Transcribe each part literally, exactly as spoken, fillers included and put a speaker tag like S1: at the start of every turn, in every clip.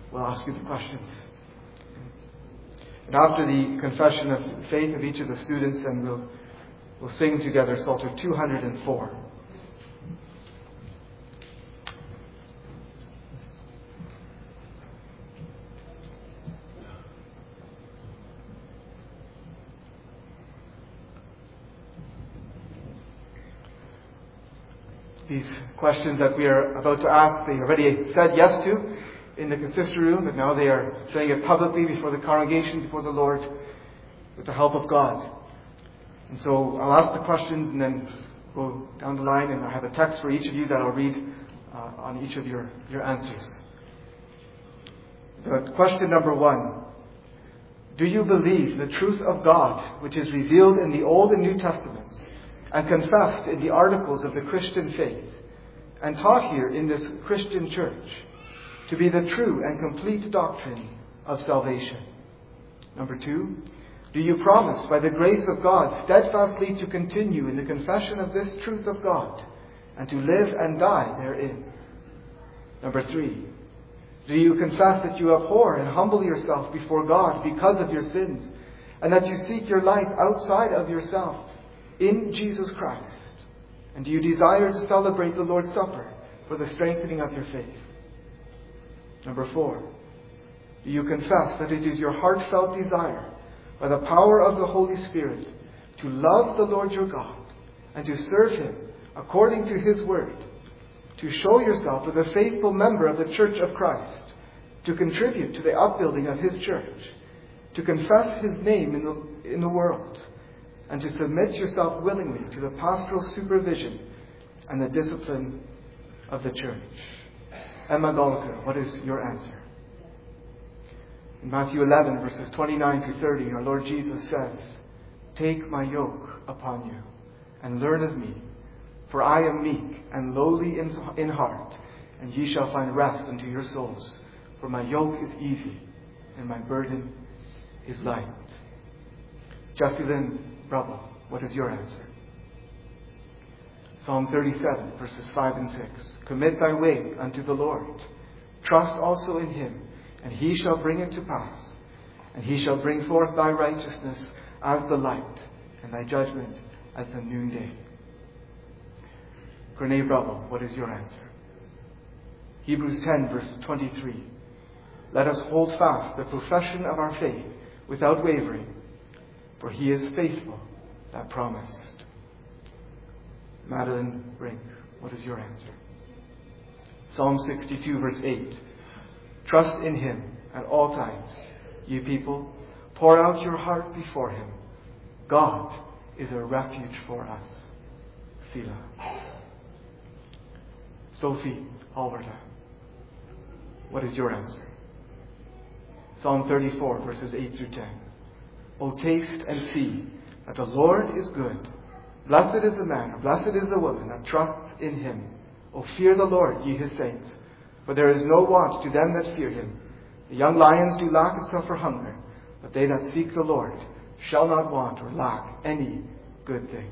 S1: will ask you the questions. And after the confession of faith of each of the students, then we'll, we'll sing together Psalter two hundred four. These questions that we are about to ask, they already said yes to in the consistory room, but now they are saying it publicly before the congregation, before the Lord, with the help of God. And so I'll ask the questions and then go down the line, and I have a text for each of you that I'll read uh, on each of your, your answers. The question number one: do you believe the truth of God, which is revealed in the Old and New Testaments, and confessed in the articles of the Christian faith, and taught here in this Christian church, to be the true and complete doctrine of salvation? Number two, do you promise by the grace of God steadfastly to continue in the confession of this truth of God, and to live and die therein? Number three, do you confess that you abhor and humble yourself before God because of your sins, and that you seek your life outside of yourself in Jesus Christ? And do you desire to celebrate the Lord's Supper for the strengthening of your faith? Number four, do you confess that it is your heartfelt desire, by the power of the Holy Spirit, to love the Lord your God and to serve Him according to His word, to show yourself as a faithful member of the Church of Christ, to contribute to the upbuilding of His church, to confess His name in the, in the world, and to submit yourself willingly to the pastoral supervision and the discipline of the church? Emma Gallagher, what is your answer? In Matthew eleven, verses twenty-nine to thirty, our Lord Jesus says, "Take my yoke upon you, and learn of me, for I am meek and lowly in, in heart, and ye shall find rest unto your souls. For my yoke is easy, and my burden is light." Jessie Lynn Brubble, what is your answer? Psalm thirty-seven, verses five and six. "Commit thy way unto the Lord. Trust also in Him, and He shall bring it to pass. And He shall bring forth thy righteousness as the light, and thy judgment as the noonday." Renee Brubble, what is your answer? Hebrews ten, verse twenty-three. "Let us hold fast the profession of our faith without wavering, for He is faithful that promised." Madeline Brink, what is your answer? Psalm sixty-two, verse eight. "Trust in Him at all times, ye people. Pour out your heart before Him. God is a refuge for us. Selah." Sophie Alberta, what is your answer? Psalm thirty-four, verses eight through ten. "O taste and see that the Lord is good. Blessed is the man, or blessed is the woman that trusts in Him. O fear the Lord, ye His saints, for there is no want to them that fear Him. The young lions do lack and suffer hunger, but they that seek the Lord shall not want or lack any good thing."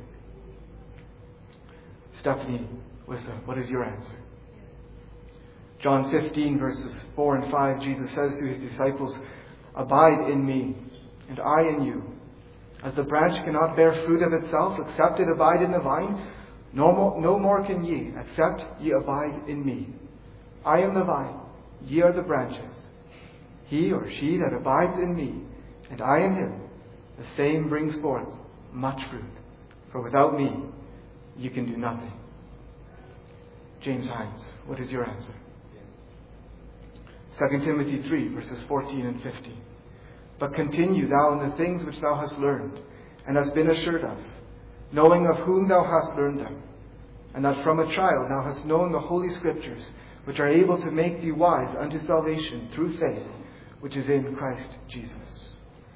S1: Stephanie Wissa, what is your answer? John fifteen, verses four and five, Jesus says to His disciples, "Abide in me, and I in you. As the branch cannot bear fruit of itself, except it abide in the vine, no more, no more can ye, except ye abide in me. I am the vine, ye are the branches. He or she that abides in me, and I in him, the same brings forth much fruit. For without me, you can do nothing." James Hines, what is your answer? Second Timothy three, verses fourteen and fifteen. "But continue thou in the things which thou hast learned, and hast been assured of, knowing of whom thou hast learned them, and that from a child thou hast known the Holy Scriptures, which are able to make thee wise unto salvation through faith, which is in Christ Jesus."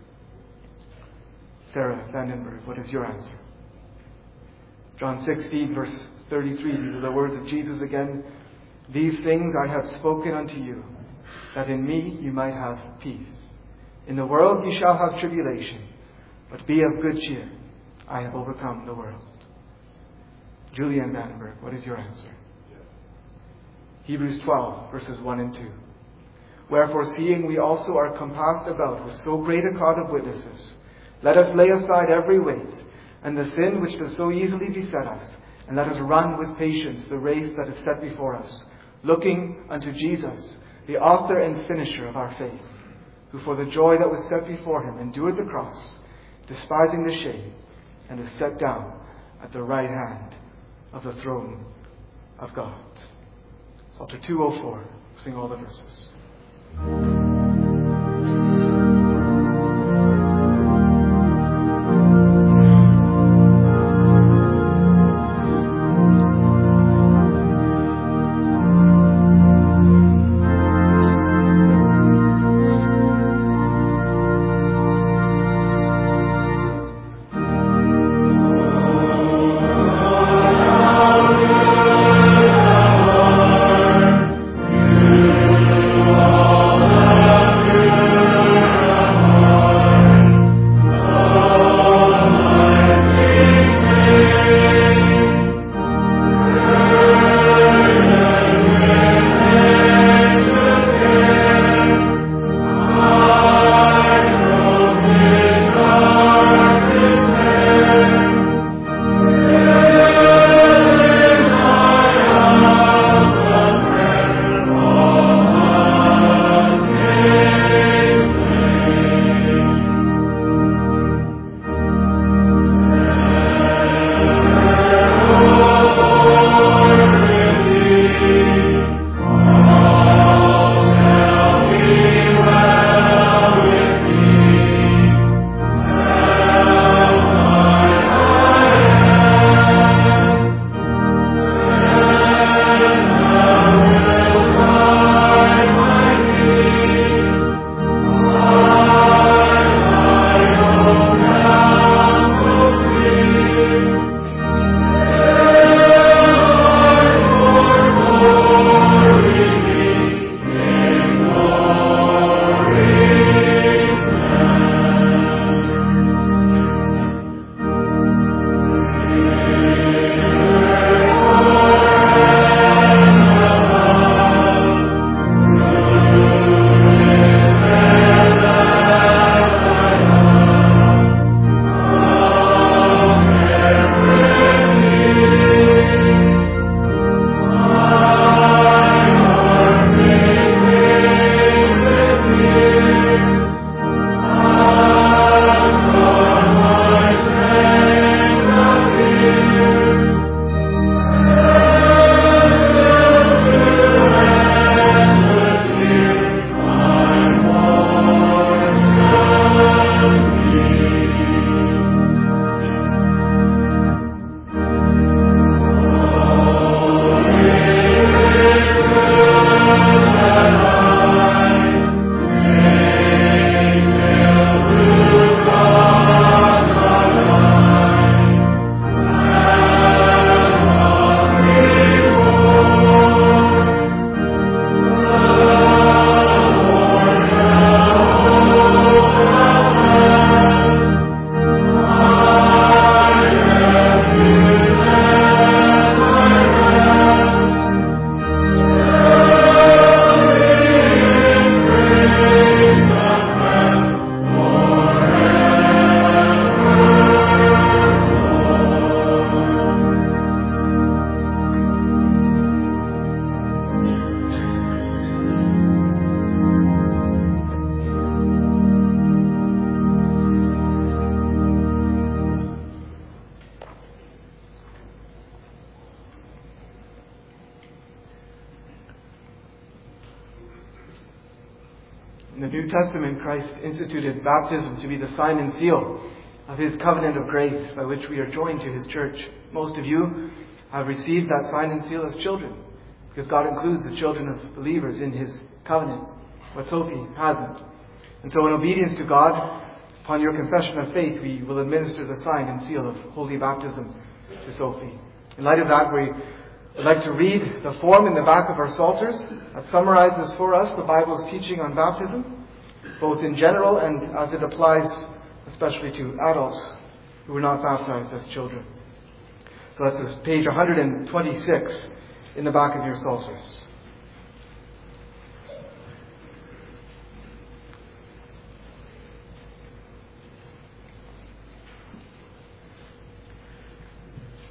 S1: Sarah Vandenberg, what is your answer? John sixteen, verse thirty-three, these are the words of Jesus again. "These things I have spoken unto you, that in me you might have peace. In the world ye shall have tribulation, but be of good cheer. I have overcome the world." Julianne Vandenberg, what is your answer? Yes. Hebrews twelve, verses one and two. Wherefore, seeing we also are compassed about with so great a cloud of witnesses, let us lay aside every weight, and the sin which does so easily beset us, and let us run with patience the race that is set before us, looking unto Jesus, the author and finisher of our faith, who for the joy that was set before him endured the cross, despising the shame, and is set down at the right hand of the throne of God. Psalter two oh four. Sing all the verses.
S2: In the New Testament, Christ instituted baptism to be the sign and seal of His covenant of grace by which we are joined to His church. Most of you have received that sign and seal as children, because God includes the children of believers in His covenant, but Sophie hasn't. And so in obedience to God, upon your confession of faith, we will administer the sign and seal of holy baptism to Sophie. In light of that, we would like to read the form in the back of our psalters that summarizes for us the Bible's teaching on baptism, both in general and as it applies especially to adults who were not baptized as children. So that's page one twenty-six in the back of your psalters.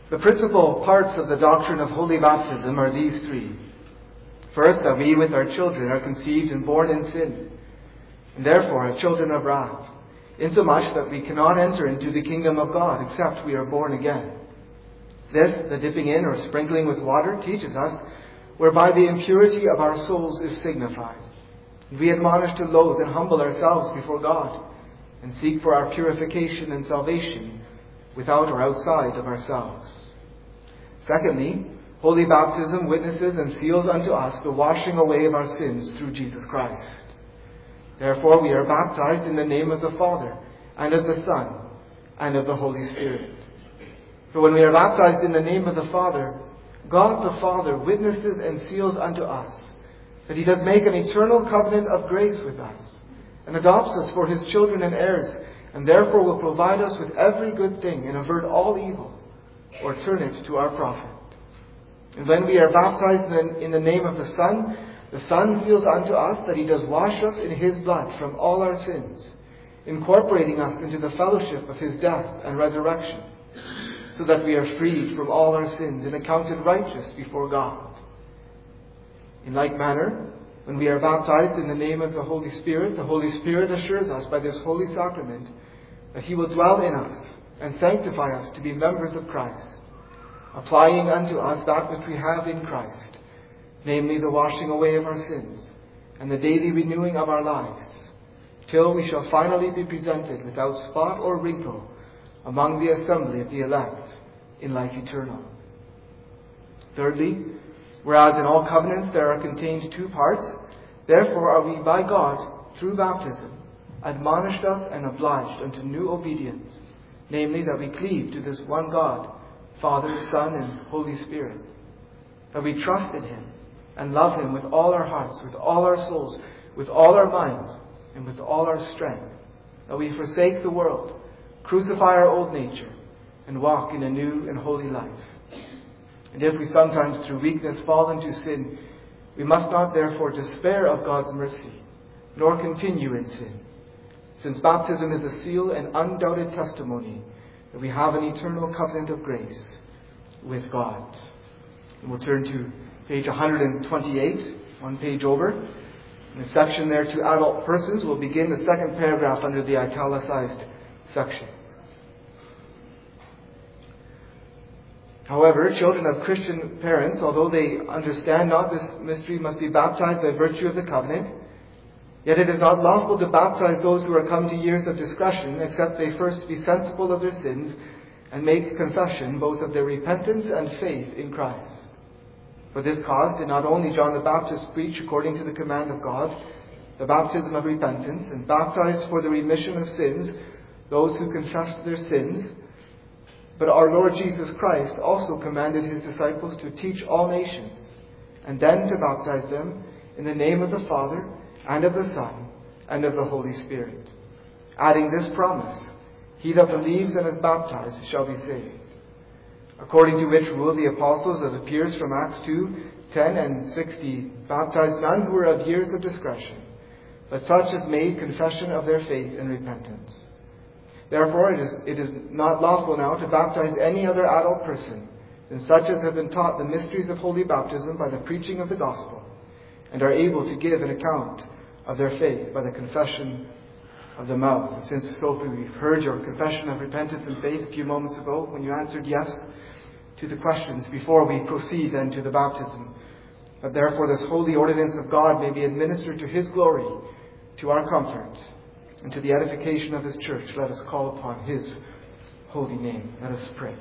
S1: The principal parts of the doctrine of holy baptism are these three. First, that we with our children are conceived and born in sin, and therefore are children of wrath, insomuch that we cannot enter into the kingdom of God except we are born again. This, the dipping in or sprinkling with water, teaches us, whereby the impurity of our souls is signified. We admonish to loathe and humble ourselves before God, and seek for our purification and salvation without or outside of ourselves. Secondly, holy baptism witnesses and seals unto us the washing away of our sins through Jesus Christ. Therefore we are baptized in the name of the Father, and of the Son, and of the Holy Spirit. For when we are baptized in the name of the Father, God the Father witnesses and seals unto us that He does make an eternal covenant of grace with us, and adopts us for His children and heirs, and therefore will provide us with every good thing, and avert all evil, or turn it to our profit. And when we are baptized in the name of the Son, the Son seals unto us that He does wash us in His blood from all our sins, incorporating us into the fellowship of His death and resurrection, so that we are freed from all our sins and accounted righteous before God. In like manner, when we are baptized in the name of the Holy Spirit, the Holy Spirit assures us by this holy sacrament that He will dwell in us and sanctify us to be members of Christ, applying unto us that which we have in Christ, namely the washing away of our sins and the daily renewing of our lives, till we shall finally be presented without spot or wrinkle among the assembly of the elect in life eternal. Thirdly, whereas in all covenants there are contained two parts, therefore are we by God, through baptism, admonished of and obliged unto new obedience, namely that we cleave to this one God, Father, Son, and Holy Spirit, that we trust in Him and love Him with all our hearts, with all our souls, with all our minds, and with all our strength, that we forsake the world, crucify our old nature, and walk in a new and holy life. And if we sometimes through weakness fall into sin, we must not therefore despair of God's mercy, nor continue in sin, since baptism is a seal and undoubted testimony that we have an eternal covenant of grace with God. And we'll turn to page one hundred twenty-eight, one page over. In the section there to adult persons, we'll begin the second paragraph under the italicized section. However, children of Christian parents, although they understand not this mystery, must be baptized by virtue of the covenant. Yet it is not lawful to baptize those who are come to years of discretion, except they first be sensible of their sins and make confession both of their repentance and faith in Christ. For this cause did not only John the Baptist preach according to the command of God the baptism of repentance, and baptized for the remission of sins those who confessed their sins, but our Lord Jesus Christ also commanded His disciples to teach all nations, and then to baptize them in the name of the Father, and of the Son, and of the Holy Spirit, adding this promise, he that believes and is baptized shall be saved. According to which rule the apostles, as appears from Acts two, ten and sixty, baptized none who were of years of discretion, but such as made confession of their faith and repentance. Therefore, it is, it is not lawful now to baptize any other adult person than such as have been taught the mysteries of holy baptism by the preaching of the gospel, and are able to give an account of their faith by the confession of the mouth. And since so we've heard your confession of repentance and faith a few moments ago, when you answered yes to the questions before we proceed then to the baptism, that therefore this holy ordinance of God may be administered to His glory, to our comfort, and to the edification of His church, let us call upon His holy name. Let us pray.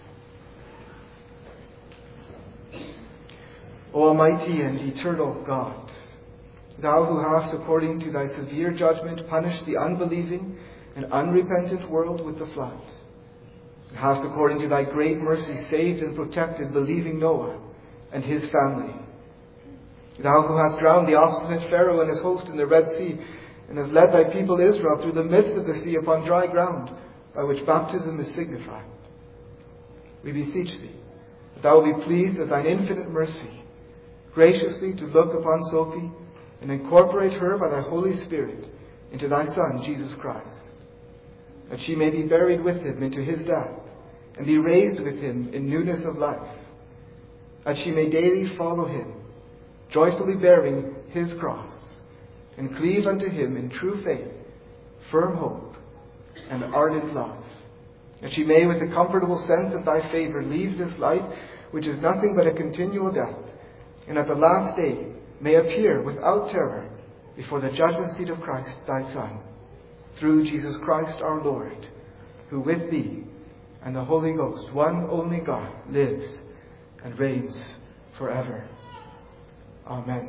S1: O Almighty and eternal God, Thou who hast, according to Thy severe judgment, punished the unbelieving and unrepentant world with the flood, and hast, according to Thy great mercy, saved and protected believing Noah and his family. Thou who hast drowned the obstinate Pharaoh and his host in the Red Sea, and hast led Thy people Israel through the midst of the sea upon dry ground, by which baptism is signified. We beseech Thee that Thou wilt be pleased with Thine infinite mercy, graciously to look upon Sophie, and incorporate her by Thy Holy Spirit into Thy Son, Jesus Christ, that she may be buried with Him into His death, and be raised with him in newness of life, that she may daily follow him, joyfully bearing his cross, and cleave unto him in true faith, firm hope, and ardent love. That she may, with a comfortable sense of thy favour, leave this life, which is nothing but a continual death, and at the last day may appear without terror before the judgment seat of Christ thy Son, through Jesus Christ our Lord, who with thee and the Holy Ghost, one only God, lives and reigns forever. Amen.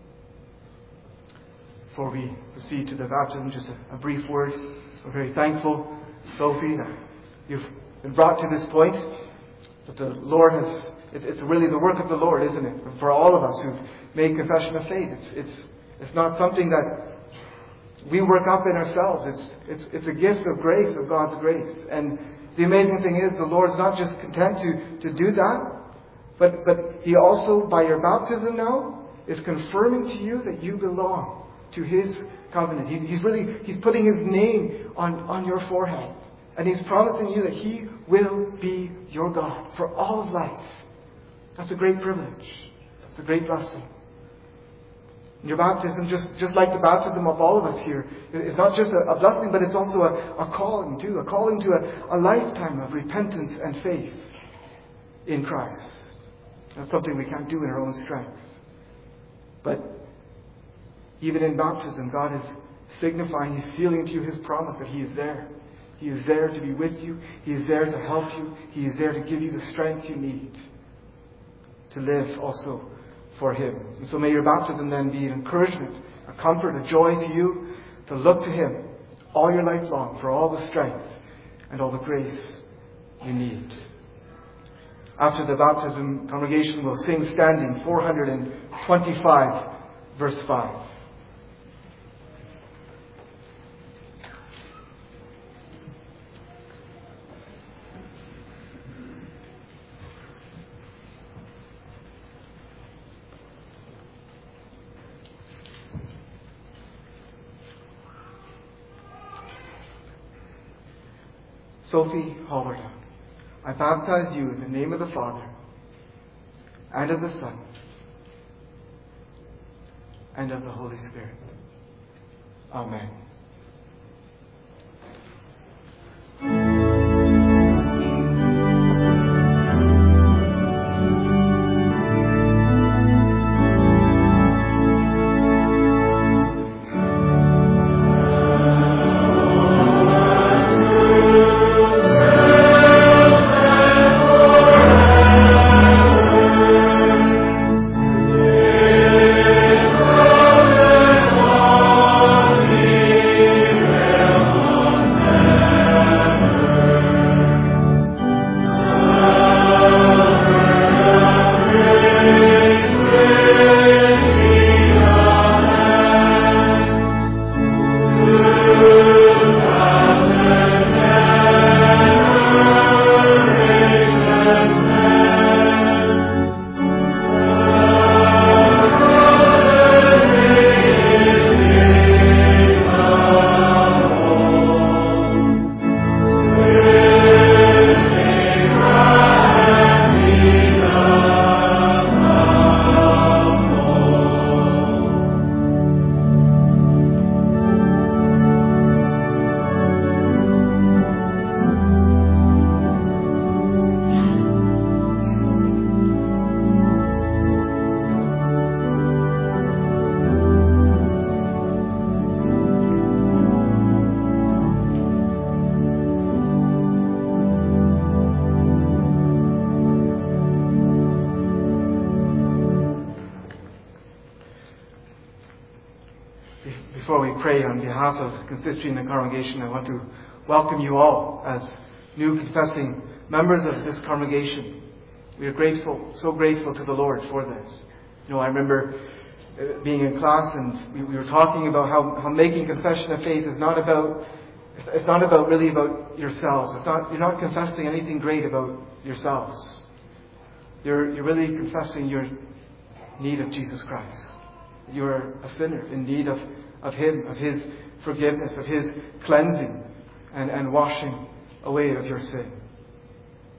S1: Before we proceed to the baptism, just a, a brief word. We're very thankful, Sophie, that you've been brought to this point, that the Lord has, it, it's really the work of the Lord, isn't it? For all of us who've made confession of faith. It's, it's, it's not something that we work up in ourselves. It's, it's, it's a gift of grace, of God's grace. And the amazing thing is, the Lord's not just content to, to do that, but, but He also, by your baptism now, is confirming to you that you belong to His covenant. He, he's really, He's putting His name on, on your forehead. And He's promising you that He will be your God for all of life. That's a great privilege. It's a great blessing. Your baptism, just, just like the baptism of all of us here, is not just a, a blessing, but it's also a, a calling too. A calling to a, a lifetime of repentance and faith in Christ. That's something we can't do in our own strength. But even in baptism, God is signifying, He's sealing to you His promise that He is there. He is there to be with you. He is there to help you. He is there to give you the strength you need to live also for Him. And so may your baptism then be an encouragement, a comfort, a joy to you to look to Him all your life long for all the strength and all the grace you need. After the baptism, congregation will sing standing four hundred twenty-five, verse five. Sophie Hallerton, I baptize you in the name of the Father, and of the Son, and of the Holy Spirit. Amen. Before we pray on behalf of consistory and the congregation, I want to welcome you all as new confessing members of this congregation. We are grateful, so grateful to the Lord for this. You know, I remember being in class and we, we were talking about how, how making confession of faith is not about, it's, it's not about really about yourselves. It's not, you're not confessing anything great about yourselves. You're, you're really confessing your need of Jesus Christ. You're a sinner in need of of Him, of His forgiveness, of His cleansing and, and washing away of your sin.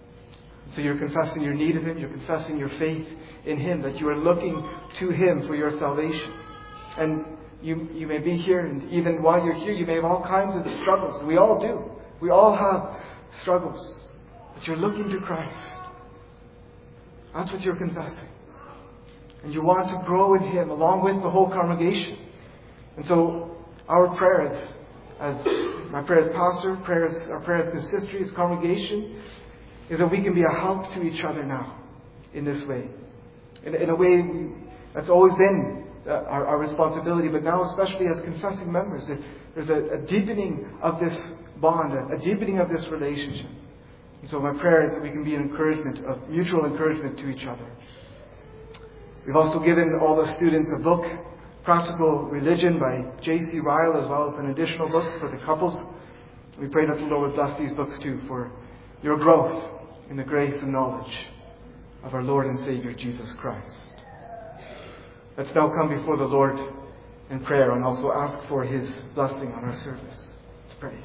S1: So you're confessing your need of Him, you're confessing your faith in Him, that you are looking to Him for your salvation. And you, you may be here, and even while you're here, you may have all kinds of struggles. We all do. We all have struggles. But you're looking to Christ. That's what you're confessing. And you want to grow in Him along with the whole congregation. And so our prayers, as my prayer as pastor, prayers, our prayer as consistory, as congregation, is that we can be a help to each other now in this way. In, in a way we, that's always been uh, our, our responsibility, but now especially as confessing members, there's a, a deepening of this bond, a, a deepening of this relationship. And so my prayer is that we can be an encouragement, of mutual encouragement to each other. We've also given all the students a book, Practical Religion by J C Ryle, as well as an additional book for the couples. We pray that the Lord would bless these books too for your growth in the grace and knowledge of our Lord and Savior Jesus Christ. Let's now come before the Lord in prayer and also ask for His blessing on our service. Let's pray.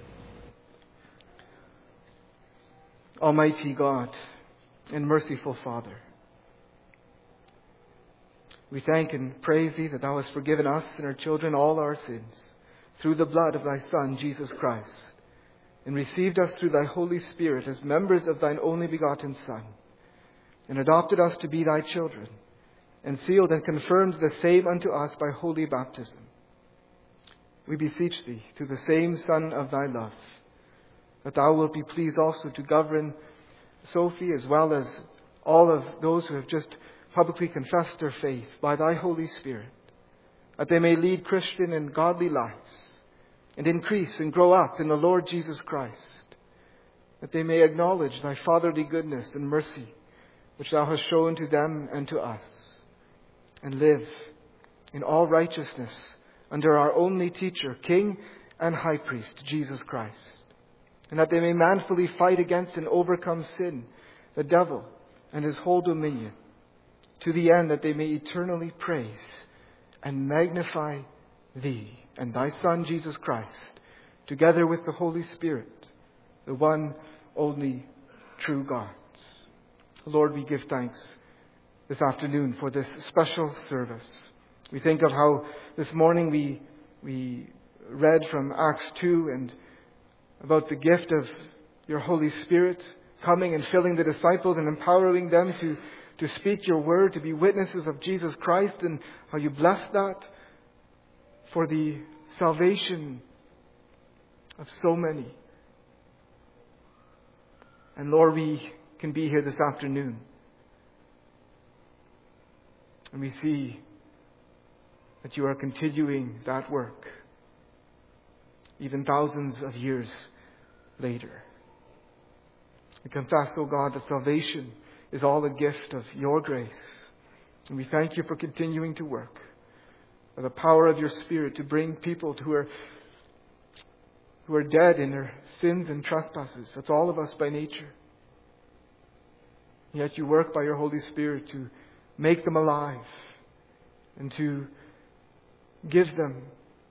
S1: Almighty God and merciful Father, we thank and praise Thee that Thou hast forgiven us and our children all our sins through the blood of Thy Son, Jesus Christ, and received us through Thy Holy Spirit as members of Thine only begotten Son, and adopted us to be Thy children, and sealed and confirmed the same unto us by holy baptism. We beseech Thee, through the same Son of Thy love, that Thou wilt be pleased also to govern Sophie as well as all of those who have just publicly confessed their faith by Thy Holy Spirit, that they may lead Christian and godly lives, and increase and grow up in the Lord Jesus Christ, that they may acknowledge Thy fatherly goodness and mercy, which Thou hast shown to them and to us, and live in all righteousness under our only teacher, King and High Priest, Jesus Christ, and that they may manfully fight against and overcome sin, the devil, and his whole dominion, to the end that they may eternally praise and magnify Thee and Thy Son, Jesus Christ, together with the Holy Spirit, the one only true God. Lord, we give thanks this afternoon for this special service. We think of how this morning we we read from Acts two and about the gift of Your Holy Spirit coming and filling the disciples and empowering them to to speak Your word, to be witnesses of Jesus Christ, and how You bless that for the salvation of so many. And Lord, we can be here this afternoon, and we see that You are continuing that work, even thousands of years later. We confess, O God, that salvation is all a gift of Your grace. And we thank You for continuing to work by the power of Your Spirit to bring people who are who are dead in their sins and trespasses. That's all of us by nature. Yet You work by Your Holy Spirit to make them alive and to give them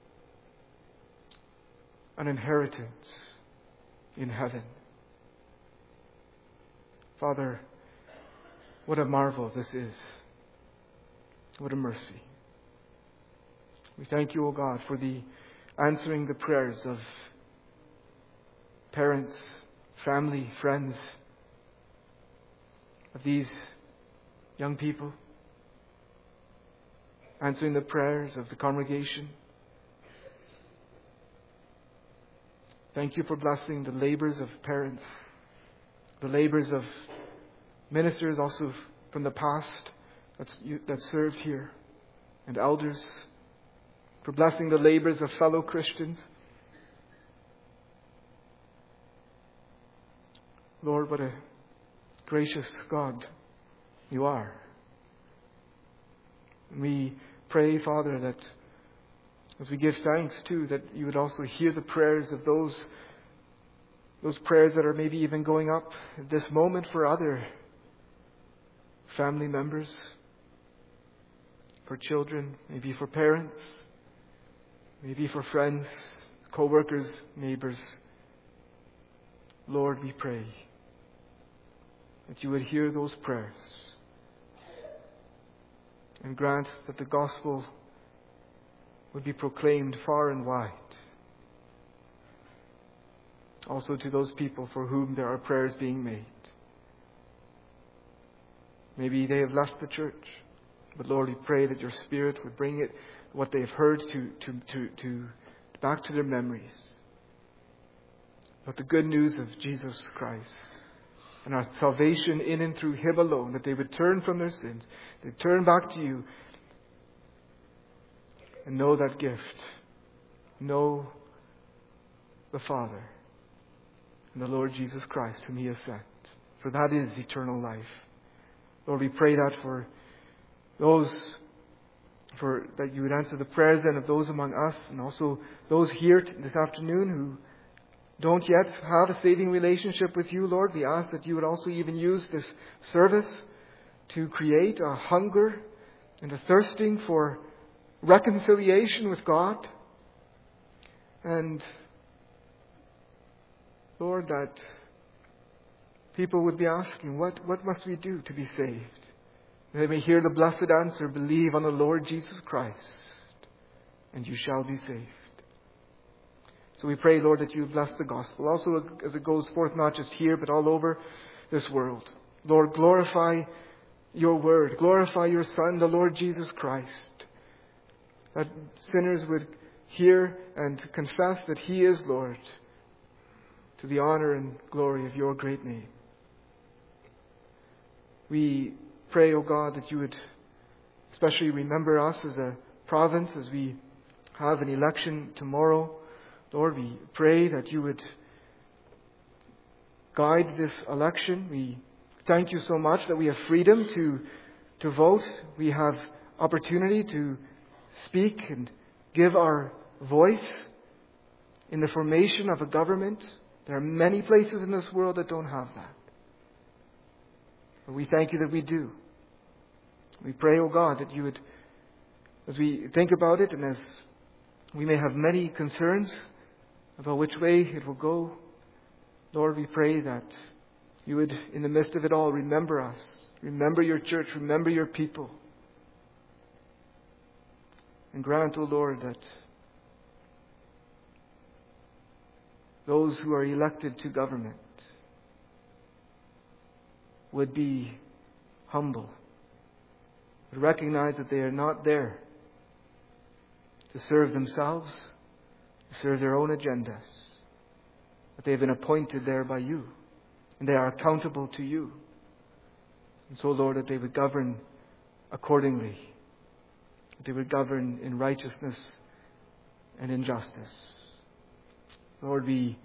S1: an inheritance in heaven. Father, what a marvel this is. What a mercy. We thank You, O God, for the answering the prayers of parents, family, friends, of these young people, answering the prayers of the congregation. Thank You for blessing the labors of parents, the labors of ministers also from the past that's, you, that served here, and elders, for blessing the labors of fellow Christians. Lord, what a gracious God You are. We pray, Father, that as we give thanks too, that You would also hear the prayers of those those prayers that are maybe even going up at this moment for other family members, for children, maybe for parents, maybe for friends, co-workers, neighbors. Lord, we pray that you would hear those prayers and grant that the gospel would be proclaimed far and wide. Also to those people for whom there are prayers being made. Maybe they have left the church, but Lord, we pray that your Spirit would bring it, what they have heard, to, to, to, to back to their memories. But the good news of Jesus Christ and our salvation in and through Him alone, that they would turn from their sins, they turn back to you and know that gift. Know the Father and the Lord Jesus Christ whom He has sent. For that is eternal life. Lord, we pray that for those, for that you would answer the prayers then of those among us and also those here this afternoon who don't yet have a saving relationship with you, Lord. We ask that you would also even use this service to create a hunger and a thirsting for reconciliation with God. And Lord, that people would be asking, what, what must we do to be saved? They may hear the blessed answer, believe on the Lord Jesus Christ, and you shall be saved. So we pray, Lord, that you bless the gospel, also as it goes forth not just here, but all over this world. Lord, glorify your word. Glorify your Son, the Lord Jesus Christ. That sinners would hear and confess that He is Lord, to the honor and glory of your great name. We pray, O God, that you would especially remember us as a province as we have an election tomorrow. Lord, we pray that you would guide this election. We thank you so much that we have freedom to, to vote. We have opportunity to speak and give our voice in the formation of a government. There are many places in this world that don't have that. But we thank you that we do. We pray, O God, that you would, as we think about it and as we may have many concerns about which way it will go, Lord, we pray that you would, in the midst of it all, remember us. Remember your church. Remember your people. And grant, O Lord, that those who are elected to government would be humble, would recognize that they are not there to serve themselves, to serve their own agendas, but they have been appointed there by you, and they are accountable to you. And so, Lord, that they would govern accordingly, that they would govern in righteousness and in justice. Lord, we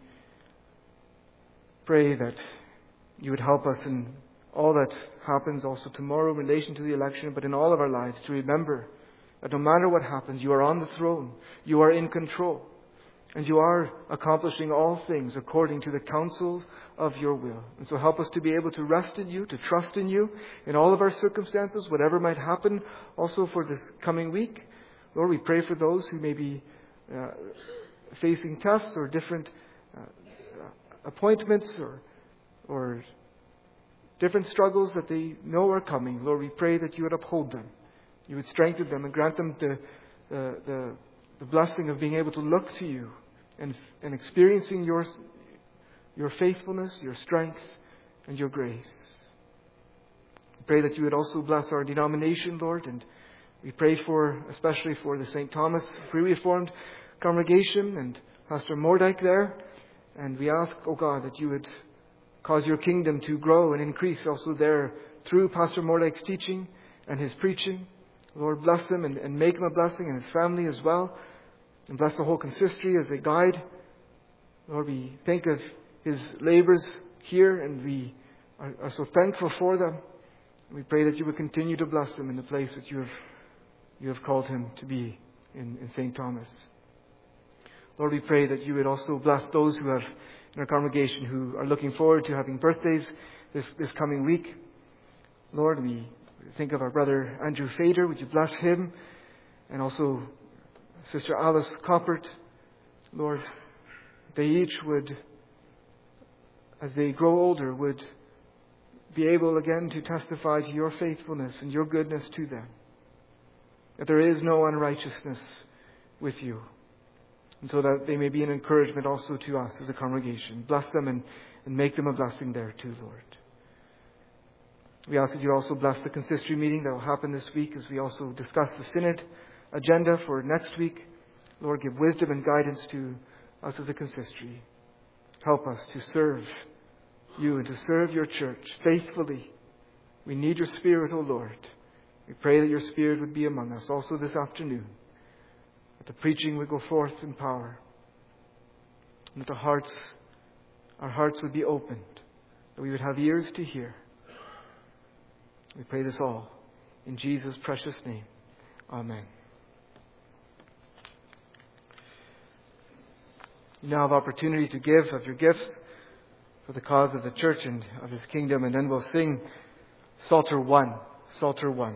S1: pray that you would help us in all that happens also tomorrow in relation to the election, but in all of our lives to remember that no matter what happens, you are on the throne, you are in control, and you are accomplishing all things according to the counsel of your will. And so help us to be able to rest in you, to trust in you in all of our circumstances, whatever might happen also for this coming week. Lord, we pray for those who may be uh, facing tests or different uh, appointments or or different struggles that they know are coming. Lord, we pray that you would uphold them. You would strengthen them and grant them the, the, the, the blessing of being able to look to you and, and experiencing your, your faithfulness, your strength, and your grace. We pray that you would also bless our denomination, Lord, and we pray for, especially for the Saint Thomas Pre-Reformed congregation and Pastor Mordyke there. And we ask, O God, that you would cause your kingdom to grow and increase also there through Pastor Mordyke's teaching and his preaching. Lord, bless him and, and make him a blessing, and his family as well. And bless the whole consistory as they guide. Lord, we think of his labors here, and we are, are so thankful for them. We pray that you would continue to bless him in the place that you have you have called him to be in, in Saint Thomas. Lord, we pray that you would also bless those who have in our congregation who are looking forward to having birthdays this, this coming week. Lord, we think of our brother Andrew Fader. Would you bless him? And also Sister Alice Coppert. Lord, they each would, as they grow older, would be able again to testify to your faithfulness and your goodness to them. That there is no unrighteousness with you. And so that they may be an encouragement also to us as a congregation. Bless them and, and make them a blessing there too, Lord. We ask that you also bless the consistory meeting that will happen this week as we also discuss the synod agenda for next week. Lord, give wisdom and guidance to us as a consistory. Help us to serve you and to serve your church faithfully. We need your Spirit, O Lord. We pray that your Spirit would be among us also this afternoon. That the preaching would go forth in power. And that the hearts, our hearts would be opened. That we would have ears to hear. We pray this all in Jesus' precious name. Amen. You now have opportunity to give of your gifts for the cause of the church and of His kingdom. And then we'll sing Psalter one. Psalter one.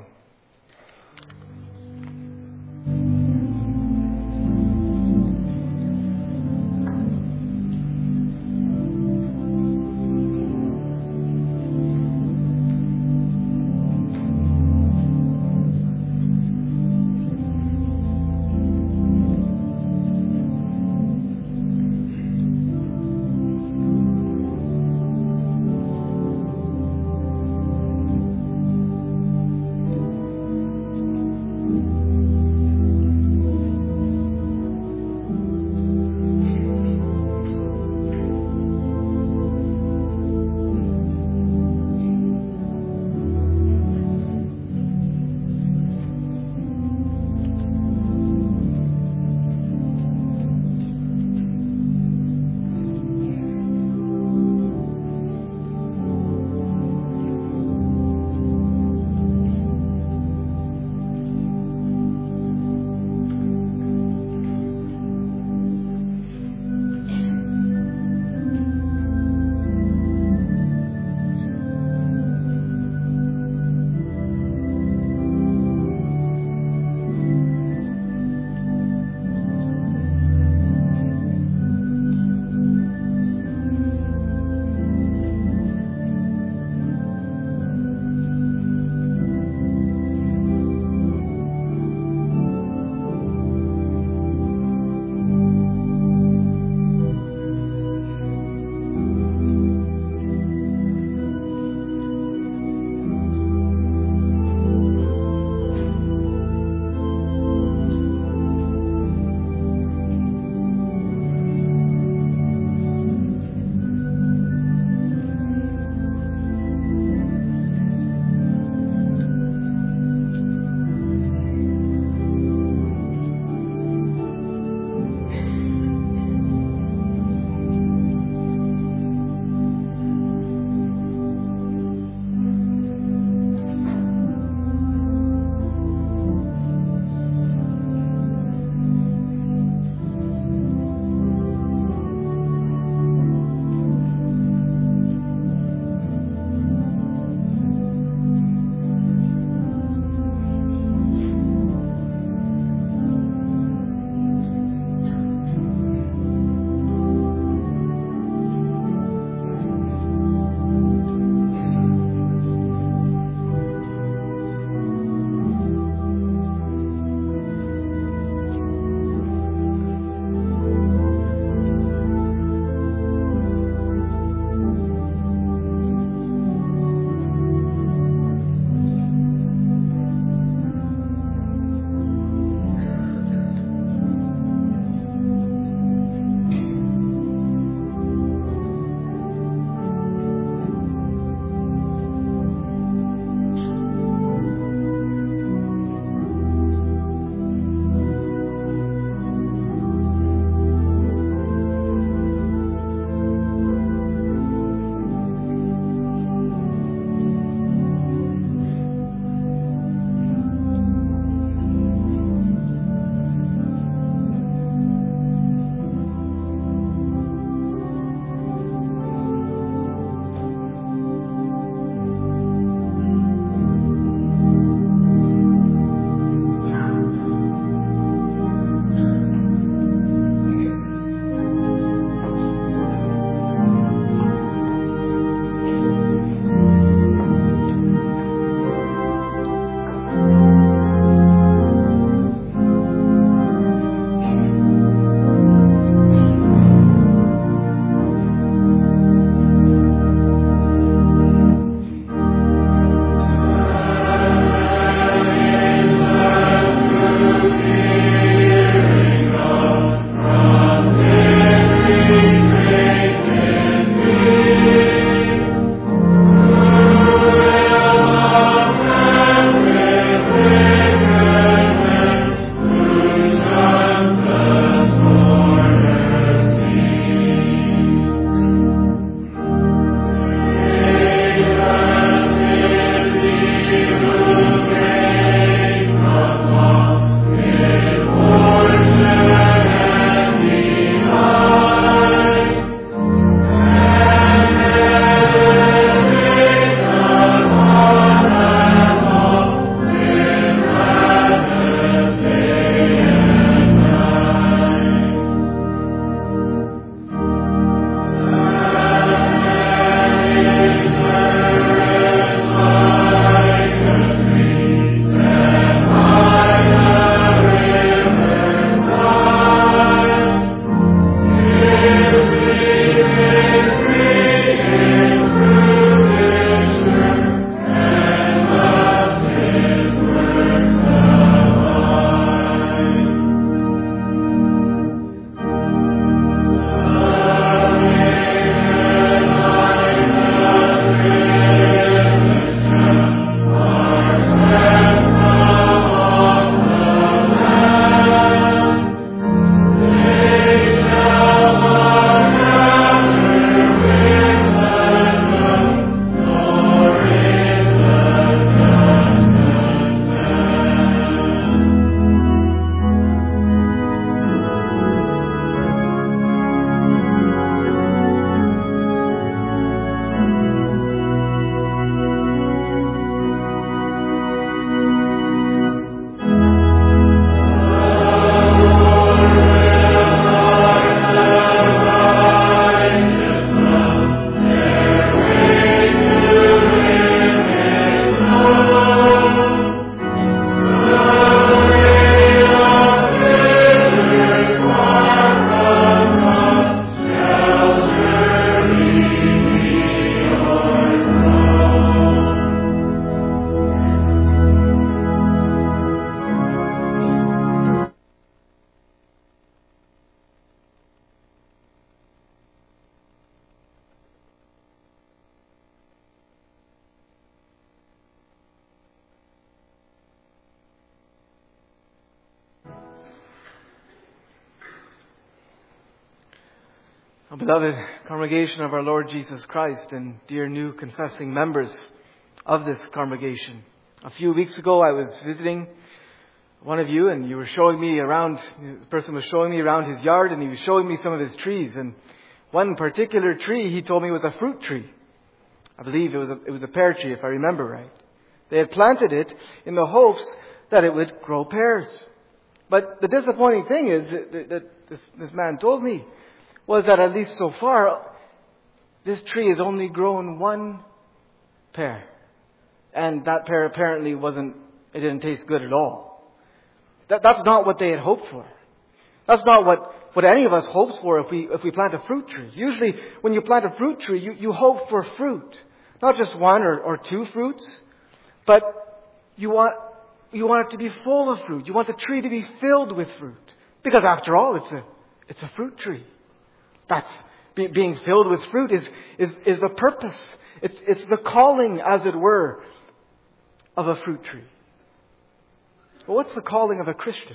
S2: Our beloved congregation of our Lord Jesus Christ and dear new confessing members of this congregation. A few weeks ago I was visiting one of you and you were showing me around, the person was showing me around his yard and he was showing me some of his trees. And one particular tree he told me was a fruit tree. I believe it was a, it was a pear tree if I remember right. They had planted it in the hopes that it would grow pears. But the disappointing thing is that, that this, this man told me was that at least so far, this tree has only grown one pear. And that pear apparently wasn't, it didn't taste good at all. That, that's not what they had hoped for. That's not what, what any of us hopes for if we, if we plant a fruit tree. Usually when you plant a fruit tree, you, you hope for fruit. Not just one or, or two fruits, but you want, you want it to be full of fruit. You want the tree to be filled with fruit. Because after all, it's a, it's a fruit tree. That's be, being filled with fruit is, is, is the purpose. It's, it's the calling, as it were, of a fruit tree. But what's the calling of a Christian?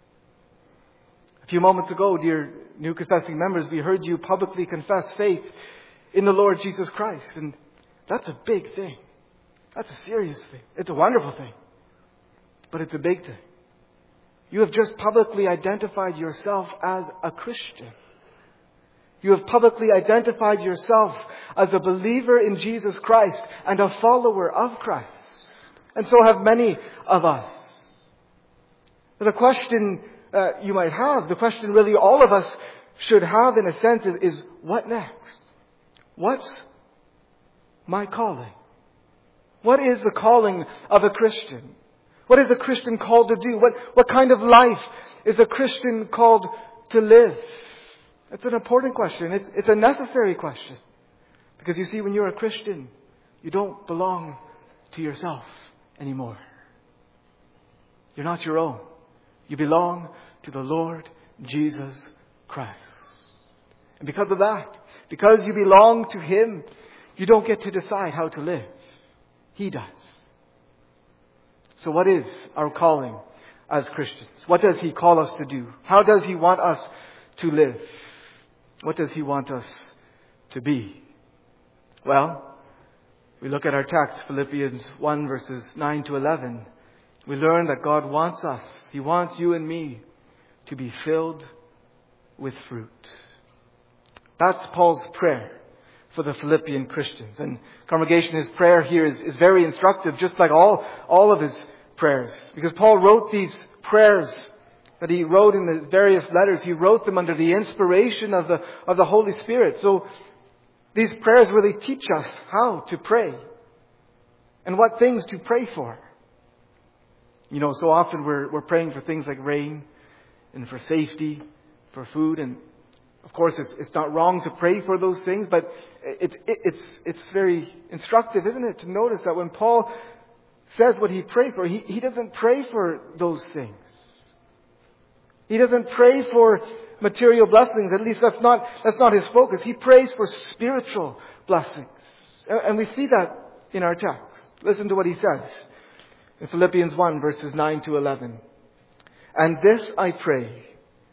S2: A few moments ago, dear new confessing members, we heard you publicly confess faith in the Lord Jesus Christ. And that's a big thing. That's a serious thing. It's a wonderful thing. But it's a big thing. You have just publicly identified yourself as a Christian. You have publicly identified yourself as a believer in Jesus Christ and a follower of Christ. And so have many of us. The question uh, you might have, the question really all of us should have in a sense is, is what next? What's my calling? What is the calling of a Christian? What is a Christian called to do? What, what kind of life is a Christian called to live? It's an important question. It's, it's a necessary question. Because you see, when you're a Christian, you don't belong to yourself anymore. You're not your own. You belong to the Lord Jesus Christ. And because of that, because you belong to Him, you don't get to decide how to live. He does. So what is our calling as Christians? What does He call us to do? How does He want us to live? What does He want us to be? Well, we look at our text, Philippians one verses nine to eleven. We learn that God wants us, He wants you and me to be filled with fruit. That's Paul's prayer for the Philippian Christians. And congregation, his prayer here is, is very instructive, just like all, all of his prayers. Because Paul wrote these prayers that he wrote in the various letters. He wrote them under the inspiration of the, of the Holy Spirit. So these prayers really teach us how to pray and what things to pray for. You know, so often we're, we're praying for things like rain and for safety, for food, and of course, it's, it's not wrong to pray for those things, but it, it, it's, it's very instructive, isn't it, to notice that when Paul says what he prays for, he, he doesn't pray for those things. He doesn't pray for material blessings. At least that's not, that's not his focus. He prays for spiritual blessings. And we see that in our text. Listen to what he says in Philippians one, verses nine to eleven. And this I pray,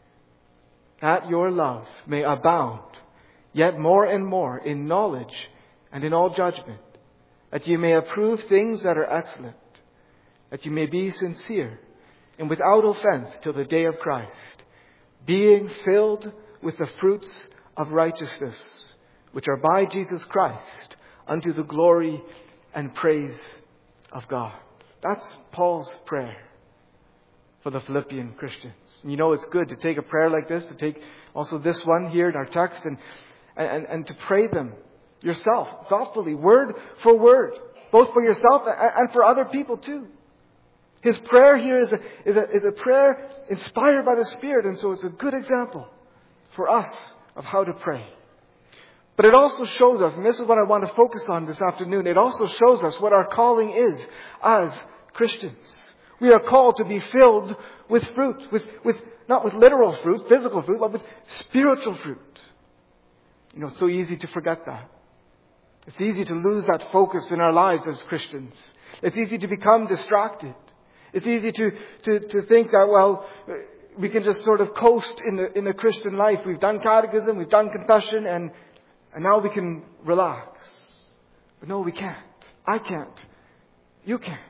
S2: that your love may abound yet more and more in knowledge and in all judgment, that you may approve things that are excellent, that you may be sincere and without offense till the day of Christ, being filled with the fruits of righteousness, which are by Jesus Christ, unto the glory and praise of God. That's Paul's prayer for the Philippian Christians. And you know, it's good to take a prayer like this, to take also this one here in our text, and, and, and to pray them yourself, thoughtfully, word for word, both for yourself and for other people too. His prayer here is a, is a, is a prayer inspired by the Spirit, and so it's a good example for us of how to pray. But it also shows us, and this is what I want to focus on this afternoon, it also shows us what our calling is as Christians. We are called to be filled with fruit, with, with not with literal fruit, physical fruit, but with spiritual fruit. You know, it's so easy to forget that. It's easy to lose that focus in our lives as Christians. It's easy to become distracted. It's easy to, to, to think that, well,
S1: we can just sort of coast in the, in the Christian life. We've done catechism, we've done confession, and, and now we can relax. But no, we can't. I can't. You can't.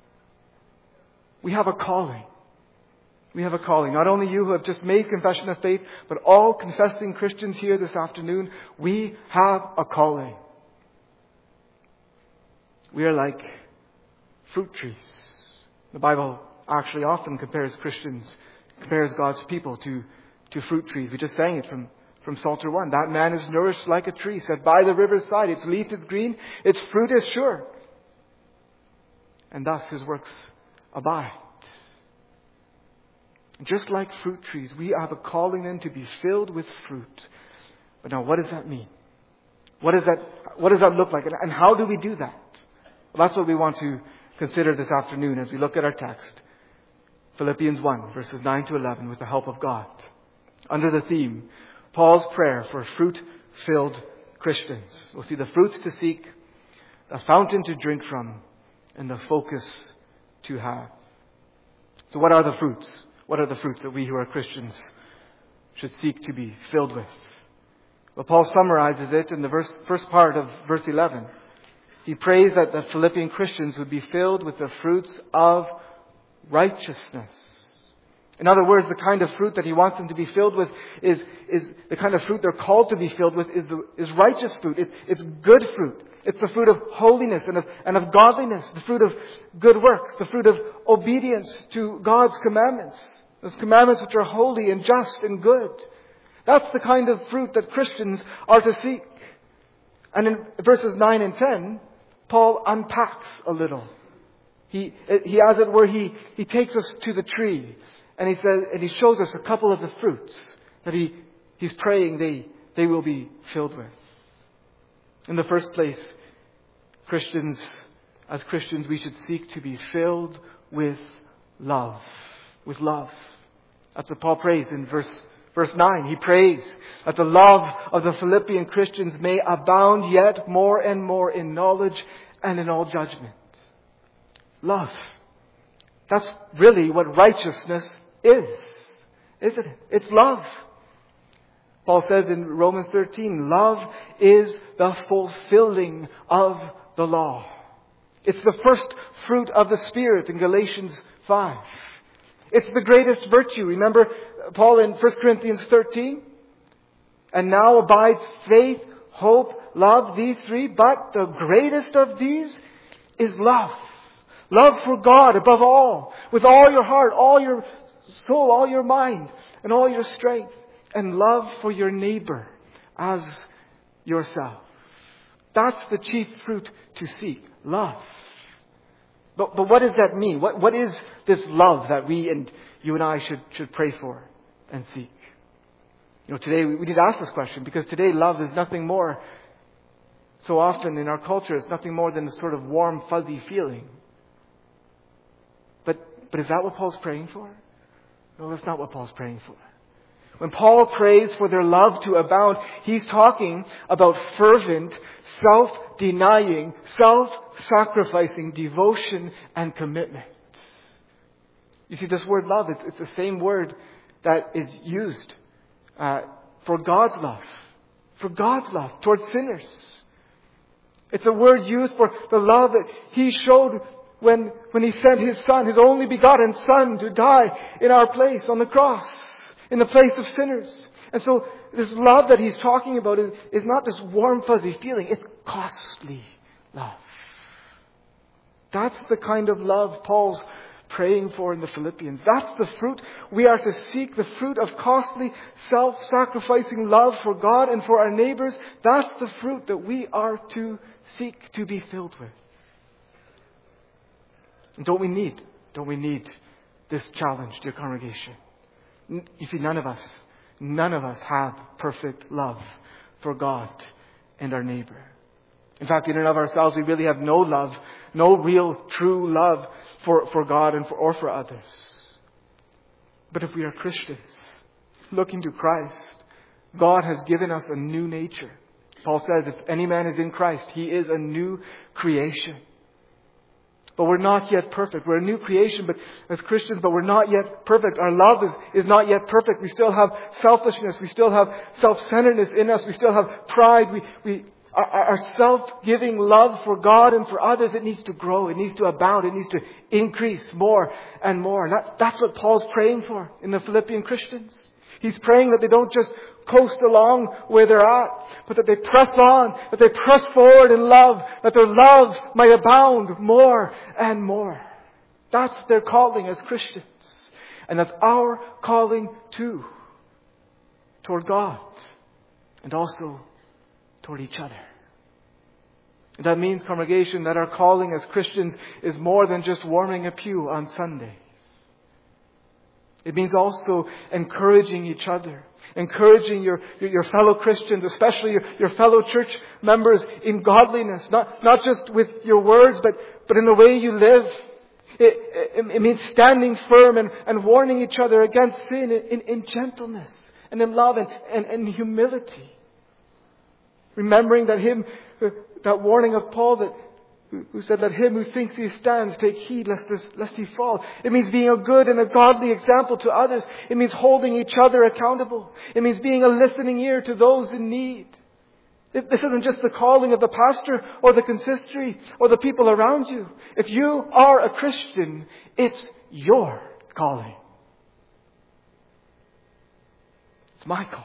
S1: We have a calling. We have a calling. Not only you who have just made confession of faith, but all confessing Christians here this afternoon, we have a calling. We are like fruit trees. The Bible actually often compares Christians, compares God's people to, to fruit trees. We just sang it from, from Psalter one. That man is nourished like a tree set by the river's side. Its leaf is green, its fruit is sure. And thus his works abide. Just like fruit trees, we have a calling then to be filled with fruit. But now what does that mean? What does that, what does that look like? And how do we do that? Well, that's what we want to consider this afternoon as we look at our text. Philippians one, verses nine to eleven, with the help of God. Under the theme, Paul's prayer for fruit-filled Christians. We'll see the fruits to seek, the fountain to drink from, and the focus to have. So what are the fruits? What are the fruits that we who are Christians should seek to be filled with? Well, Paul summarizes it in the verse, first part of verse eleven. He prays that the Philippian Christians would be filled with the fruits of righteousness. In other words, the kind of fruit that he wants them to be filled with is, is the kind of fruit they're called to be filled with is, the, is righteous fruit. It's, it's good fruit. It's the fruit of holiness and of, and of godliness, the fruit of good works, the fruit of obedience to God's commandments. Those commandments which are holy and just and good. That's the kind of fruit that Christians are to seek. And in verses nine and ten, Paul unpacks a little. He, he as it were, he, he takes us to the tree. And he says, and he shows us a couple of the fruits that he, he's praying they, they will be filled with. In the first place, Christians, as Christians, we should seek to be filled with love. With love. That's what Paul prays in verse, verse nine. He prays that the love of the Philippian Christians may abound yet more and more in knowledge and in all judgment. Love. That's really what righteousness is, isn't it? It's love. Paul says in Romans thirteen, love is the fulfilling of the law. It's the first fruit of the Spirit in Galatians five. It's the greatest virtue. Remember Paul in First Corinthians thirteen? And now abides faith, hope, love, these three. But the greatest of these is love. Love for God above all. With all your heart, all your soul, all your mind, and all your strength. And love for your neighbor as yourself. That's the chief fruit to seek. Love. But, but what does that mean? What, what is this love that we and you and I should, should pray for and seek? You know, today we, we need to ask this question because today love is nothing more. So often in our culture, it's nothing more than a sort of warm, fuzzy feeling. But, but is that what Paul's praying for? No, that's not what Paul's praying for. When Paul prays for their love to abound, he's talking about fervent, self-denying, self-sacrificing devotion and commitment. You see, this word love, it's, it's the same word that is used uh, for God's love. For God's love towards sinners. It's a word used for the love that He showed when, when He sent His Son, His only begotten Son, to die in our place on the cross. In the place of sinners. And so this love that he's talking about is, is not this warm, fuzzy feeling. It's costly love. That's the kind of love Paul's praying for in the Philippians. That's the fruit we are to seek. The fruit of costly, self-sacrificing love for God and for our neighbors. That's the fruit that we are to seek to be filled with. And don't we need, don't we need this challenge, dear congregation? You see, none of us, none of us have perfect love for God and our neighbor. In fact, in and of ourselves, we really have no love, no real, true love for, for God and for, or for others. But if we are Christians, looking to Christ, God has given us a new nature. Paul says, if any man is in Christ, he is a new creation. but we're not yet perfect. We're a new creation, but as Christians, but we're not yet perfect. Our love is, is not yet perfect. We still have selfishness. We still have self-centeredness in us. We still have pride. We, we, our, our self-giving love for God and for others, it needs to grow. It needs to abound. It needs to increase more and more. And that, that's what Paul's praying for in the Philippian Christians. He's praying that they don't just coast along where they're at, but that they press on, that they press forward in love, that their love might abound more and more. That's their calling as Christians. And that's our calling too, toward God and also toward each other. And that means, congregation, that our calling as Christians is more than just warming a pew on Sundays. It means also encouraging each other, encouraging your, your, your fellow Christians, especially your, your fellow church members in godliness, not, not just with your words, but, but in the way you live. It, it, it means standing firm and, and warning each other against sin in, in, in gentleness and in love and, and, and humility. Remembering that him, that warning of Paul that who said, let him who thinks he stands take heed lest, this, lest he fall. It means being a good and a godly example to others. It means holding each other accountable. It means being a listening ear to those in need. It, this isn't just the calling of the pastor or the consistory or the people around you. If you are a Christian, it's your calling. It's my calling.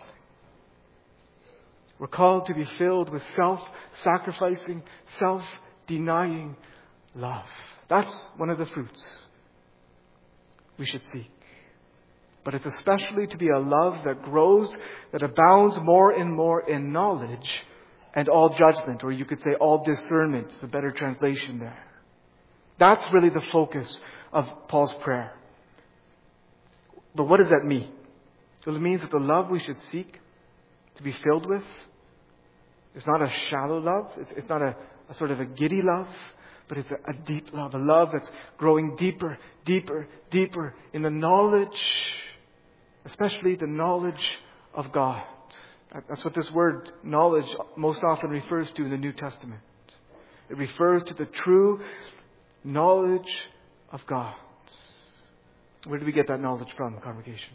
S1: We're called to be filled with self-sacrificing, self-denying love. That's one of the fruits we should seek. But it's especially to be a love that grows, that abounds more and more in knowledge and all judgment, or you could say all discernment, the better translation there. That's really the focus of Paul's prayer. But what does that mean? Well, it means that the love we should seek to be filled with is not a shallow love. It's, it's not a, a sort of a giddy love, but it's a, a deep love, a love that's growing deeper, deeper, deeper in the knowledge, especially the knowledge of God. That's what this word knowledge most often refers to in the New Testament. It refers to the true knowledge of God. Where do we get that knowledge from, congregation?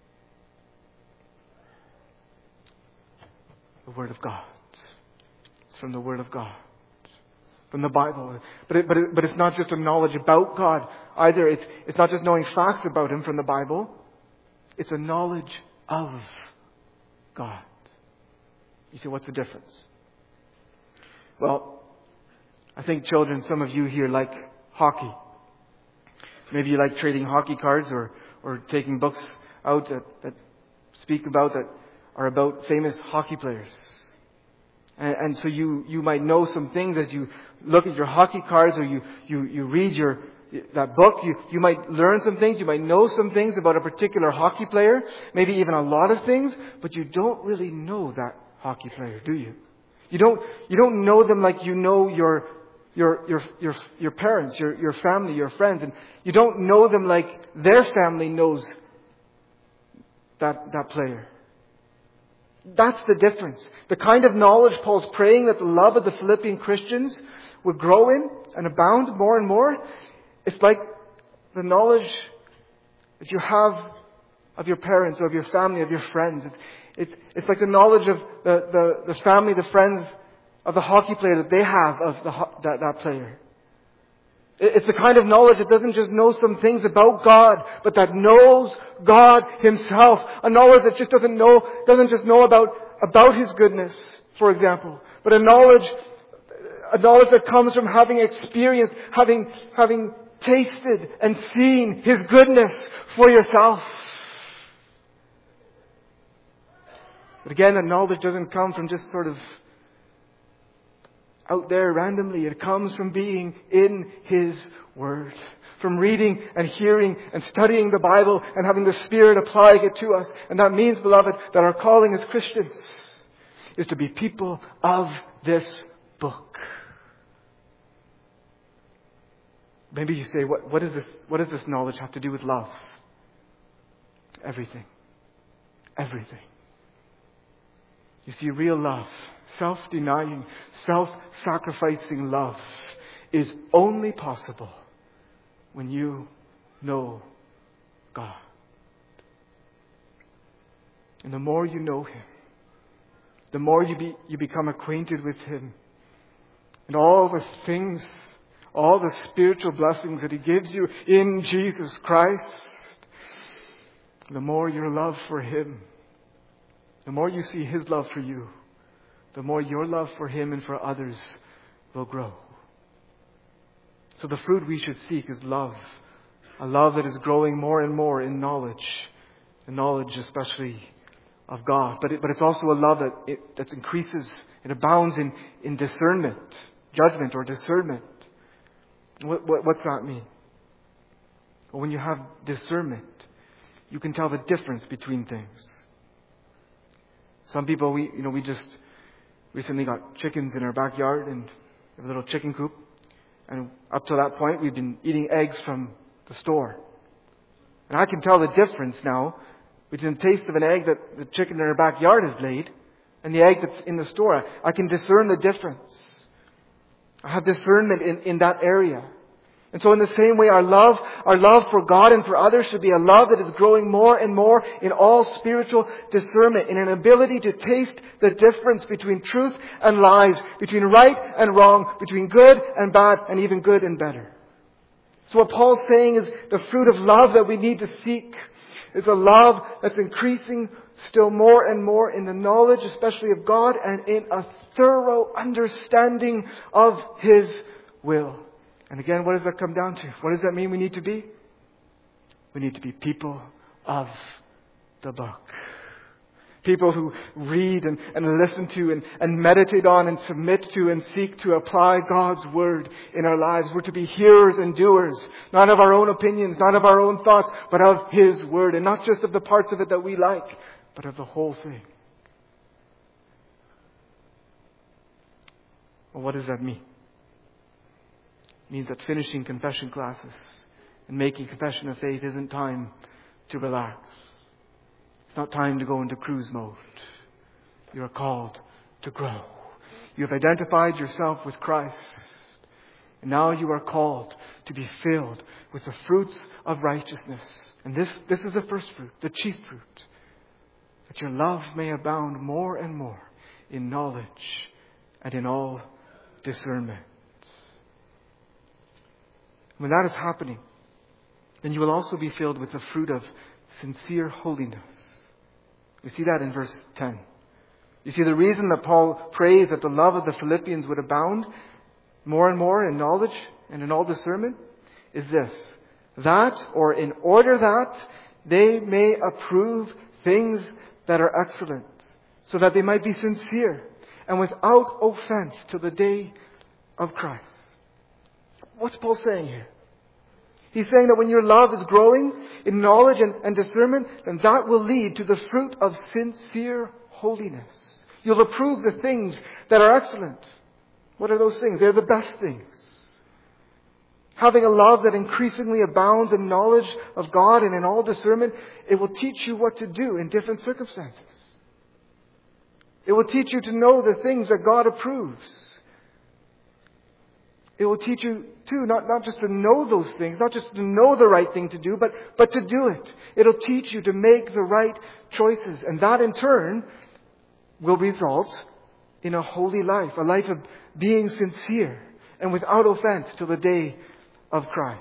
S1: The Word of God. It's from the Word of God. From the Bible. But it, but it, but it's not just a knowledge about God either. It's, it's not just knowing facts about Him from the Bible. It's a knowledge of God. You see, what's the difference? Well, I think children, some of you here like hockey. Maybe you like trading hockey cards or, or taking books out that, that speak about, that are about famous hockey players. And, and so you, you might know some things as you look at your hockey cards or you, you, you read your that book. You, you might learn some things. You might know some things about a particular hockey player. Maybe even a lot of things. But you don't really know that hockey player, do you? You don't, you don't know them like you know your, your, your, your, your parents, your, your family, your friends. And you don't know them like their family knows that, that player. That's the difference. The kind of knowledge Paul's praying that the love of the Philippian Christians would grow in and abound more and more. It's like the knowledge that you have of your parents or of your family, of your friends. It, it, it's like the knowledge of the, the, the family, the friends of the hockey player that they have of the, that, that player. It's the kind of knowledge that doesn't just know some things about God, but that knows God Himself. A knowledge that just doesn't know, doesn't just know about, about His goodness, for example, but a knowledge, a knowledge that comes from having experienced, having, having tasted and seen His goodness for yourself. But again, that knowledge doesn't come from just sort of out there randomly. It comes from being in His Word. From reading and hearing and studying the Bible and having the Spirit applying it to us. And that means, beloved, that our calling as Christians is to be people of this book. Maybe you say, what, what, is this, what does this knowledge have to do with love? Everything. Everything. You see, real love, self-denying, self-sacrificing love is only possible when you know God. And the more you know Him, the more you be, you become acquainted with Him, and all the things, all the spiritual blessings that He gives you in Jesus Christ, the more your love for Him, the more you see His love for you, the more your love for Him and for others will grow. So the fruit we should seek is love. A love that is growing more and more in knowledge. The knowledge especially of God. But, it, but it's also a love that, it, that increases and abounds in, in discernment. Judgment or discernment. What, what, what's that mean? Well, when you have discernment, you can tell the difference between things. Some people, we you know, we just recently got chickens in our backyard and we have a little chicken coop. And up to that point, we've been eating eggs from the store. And I can tell the difference now between the taste of an egg that the chicken in our backyard has laid and the egg that's in the store. I can discern the difference. I have discernment in, in that area. And so in the same way, our love, our love for God and for others should be a love that is growing more and more in all spiritual discernment, in an ability to taste the difference between truth and lies, between right and wrong, between good and bad, and even good and better. So what Paul's saying is the fruit of love that we need to seek is a love that's increasing still more and more in the knowledge, especially of God, and in a thorough understanding of His will. And again, what does that come down to? What does that mean we need to be? We need to be people of the book. People who read and, and listen to and, and meditate on and submit to and seek to apply God's Word in our lives. We're to be hearers and doers, not of our own opinions, not of our own thoughts, but of His Word. And not just of the parts of it that we like, but of the whole thing. Well, what does that mean? It means that finishing confession classes and making confession of faith isn't time to relax. It's not time to go into cruise mode. You are called to grow. You have identified yourself with Christ. And now you are called to be filled with the fruits of righteousness. And this, this is the first fruit, the chief fruit. That your love may abound more and more in knowledge and in all discernment. When that is happening, then you will also be filled with the fruit of sincere holiness. You see that in verse ten. You see the reason that Paul prays that the love of the Philippians would abound more and more in knowledge and in all discernment is this. That, or in order that, they may approve things that are excellent, so that they might be sincere and without offense till the day of Christ. What's Paul saying here? He's saying that when your love is growing in knowledge and, and discernment, then that will lead to the fruit of sincere holiness. You'll approve the things that are excellent. What are those things? They're the best things. Having a love that increasingly abounds in knowledge of God and in all discernment, it will teach you what to do in different circumstances. It will teach you to know the things that God approves. It will teach you, too, not, not just to know those things, not just to know the right thing to do, but, but to do it. It'll teach you to make the right choices. And that, in turn, will result in a holy life, a life of being sincere and without offense till the day of Christ.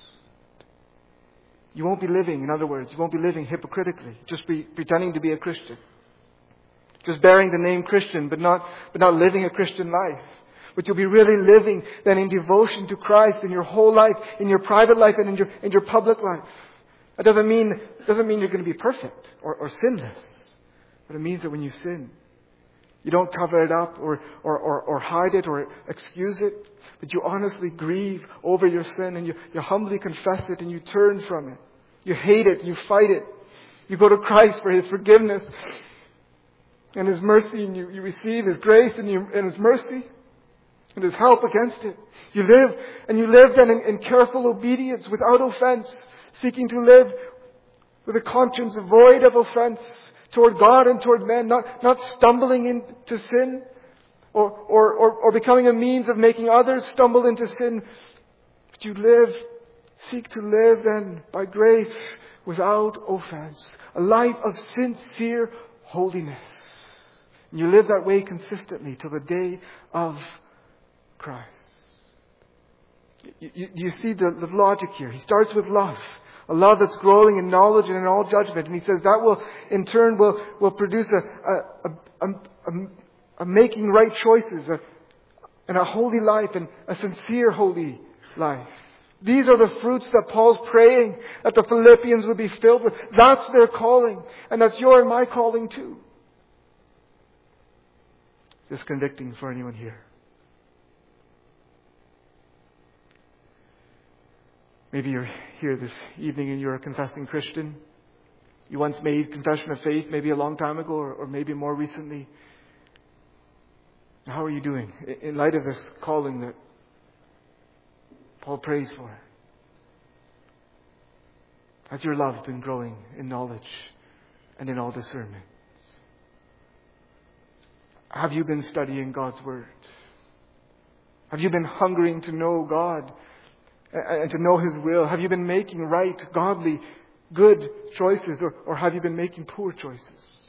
S1: You won't be living, in other words, you won't be living hypocritically, just be pretending to be a Christian. Just bearing the name Christian, but not, but not living a Christian life. But you'll be really living then in devotion to Christ in your whole life, in your private life and in your, in your public life. That doesn't mean, doesn't mean you're going to be perfect or, or sinless. But it means that when you sin, you don't cover it up or, or, or, or hide it or excuse it. But you honestly grieve over your sin and you, you humbly confess it and you turn from it. You hate it, you fight it. You go to Christ for His forgiveness and His mercy, and you, you receive His grace and, you, and His mercy. And His help against it. You live, and you live then in, in careful obedience without offense, seeking to live with a conscience void of offense toward God and toward men, not, not stumbling into sin or, or, or, or becoming a means of making others stumble into sin. But you live Seek to live then by grace without offense. A life of sincere holiness. And you live that way consistently till the day of Christ. You, you, you see the, the logic here. He starts with love. A love that's growing in knowledge and in all judgment. And he says that will, in turn, will, will produce a, a, a, a, a making right choices, a, and a holy life, and a sincere holy life. These are the fruits that Paul's praying that the Philippians would be filled with. That's their calling. And that's your and my calling too. Is this convicting for anyone here? Maybe you're here this evening and you're a confessing Christian. You once made confession of faith, maybe a long time ago, or, or maybe more recently. How are you doing in light of this calling that Paul prays for? Has your love been growing in knowledge and in all discernment? Have you been studying God's Word? Have you been hungering to know God and to know His will? Have you been making right, godly, good choices, or, or have you been making poor choices?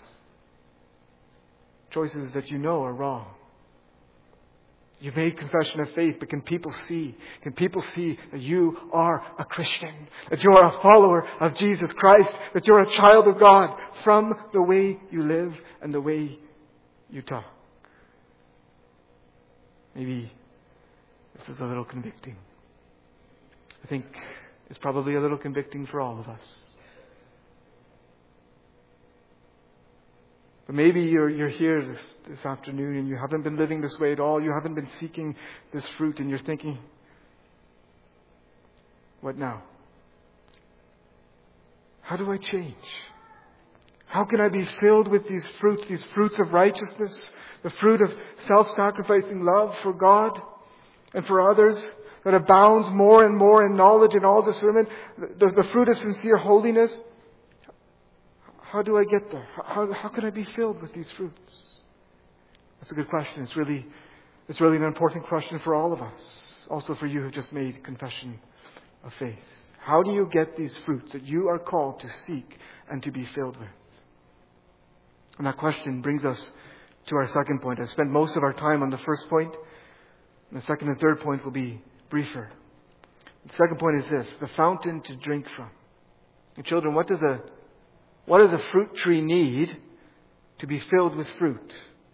S1: Choices that you know are wrong. You've made confession of faith, but can people see? Can people see that you are a Christian? That you are a follower of Jesus Christ? That you're a child of God from the way you live and the way you talk? Maybe this is a little convicting. I think it's probably a little convicting for all of us. But maybe you're, you're here this, this afternoon and you haven't been living this way at all. You haven't been seeking this fruit and you're thinking, what now? How do I change? How can I be filled with these fruits, these fruits of righteousness, the fruit of self-sacrificing love for God and for others that abounds more and more in knowledge and all discernment, the, the fruit of sincere holiness? How do I get there? How, how can I be filled with these fruits? That's a good question. It's really, it's really an important question for all of us. Also for you who just made confession of faith. How do you get these fruits that you are called to seek and to be filled with? And that question brings us to our second point. I spent most of our time on the first point. And the second and third point will be briefer. The second point is this: the fountain to drink from. And children, what does a What does a fruit tree need to be filled with fruit?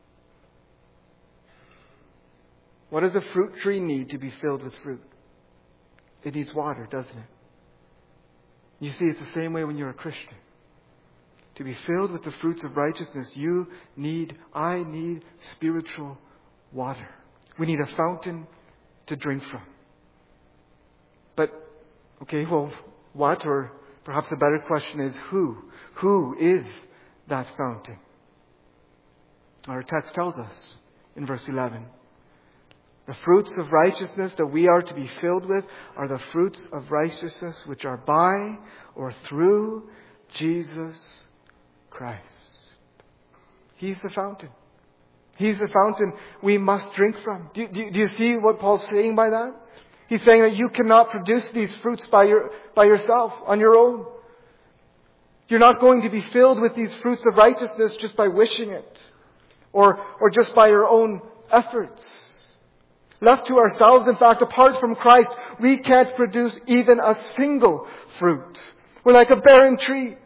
S1: What does a fruit tree need to be filled with fruit? It needs water, doesn't it? You see, it's the same way when you're a Christian. To be filled with the fruits of righteousness, you need, I need spiritual water. We need a fountain to drink from. But, okay, well, what? Or perhaps a better question is who? Who is that fountain? Our text tells us in verse eleven. The fruits of righteousness that we are to be filled with are the fruits of righteousness which are by or through Jesus Christ. He's the fountain. He's the fountain we must drink from. Do, do, do you see what Paul's saying by that? He's saying that you cannot produce these fruits by your, by yourself, on your own. You're not going to be filled with these fruits of righteousness just by wishing it. Or, or just by your own efforts. Left to ourselves, in fact, apart from Christ, we can't produce even a single fruit. We're like a barren tree.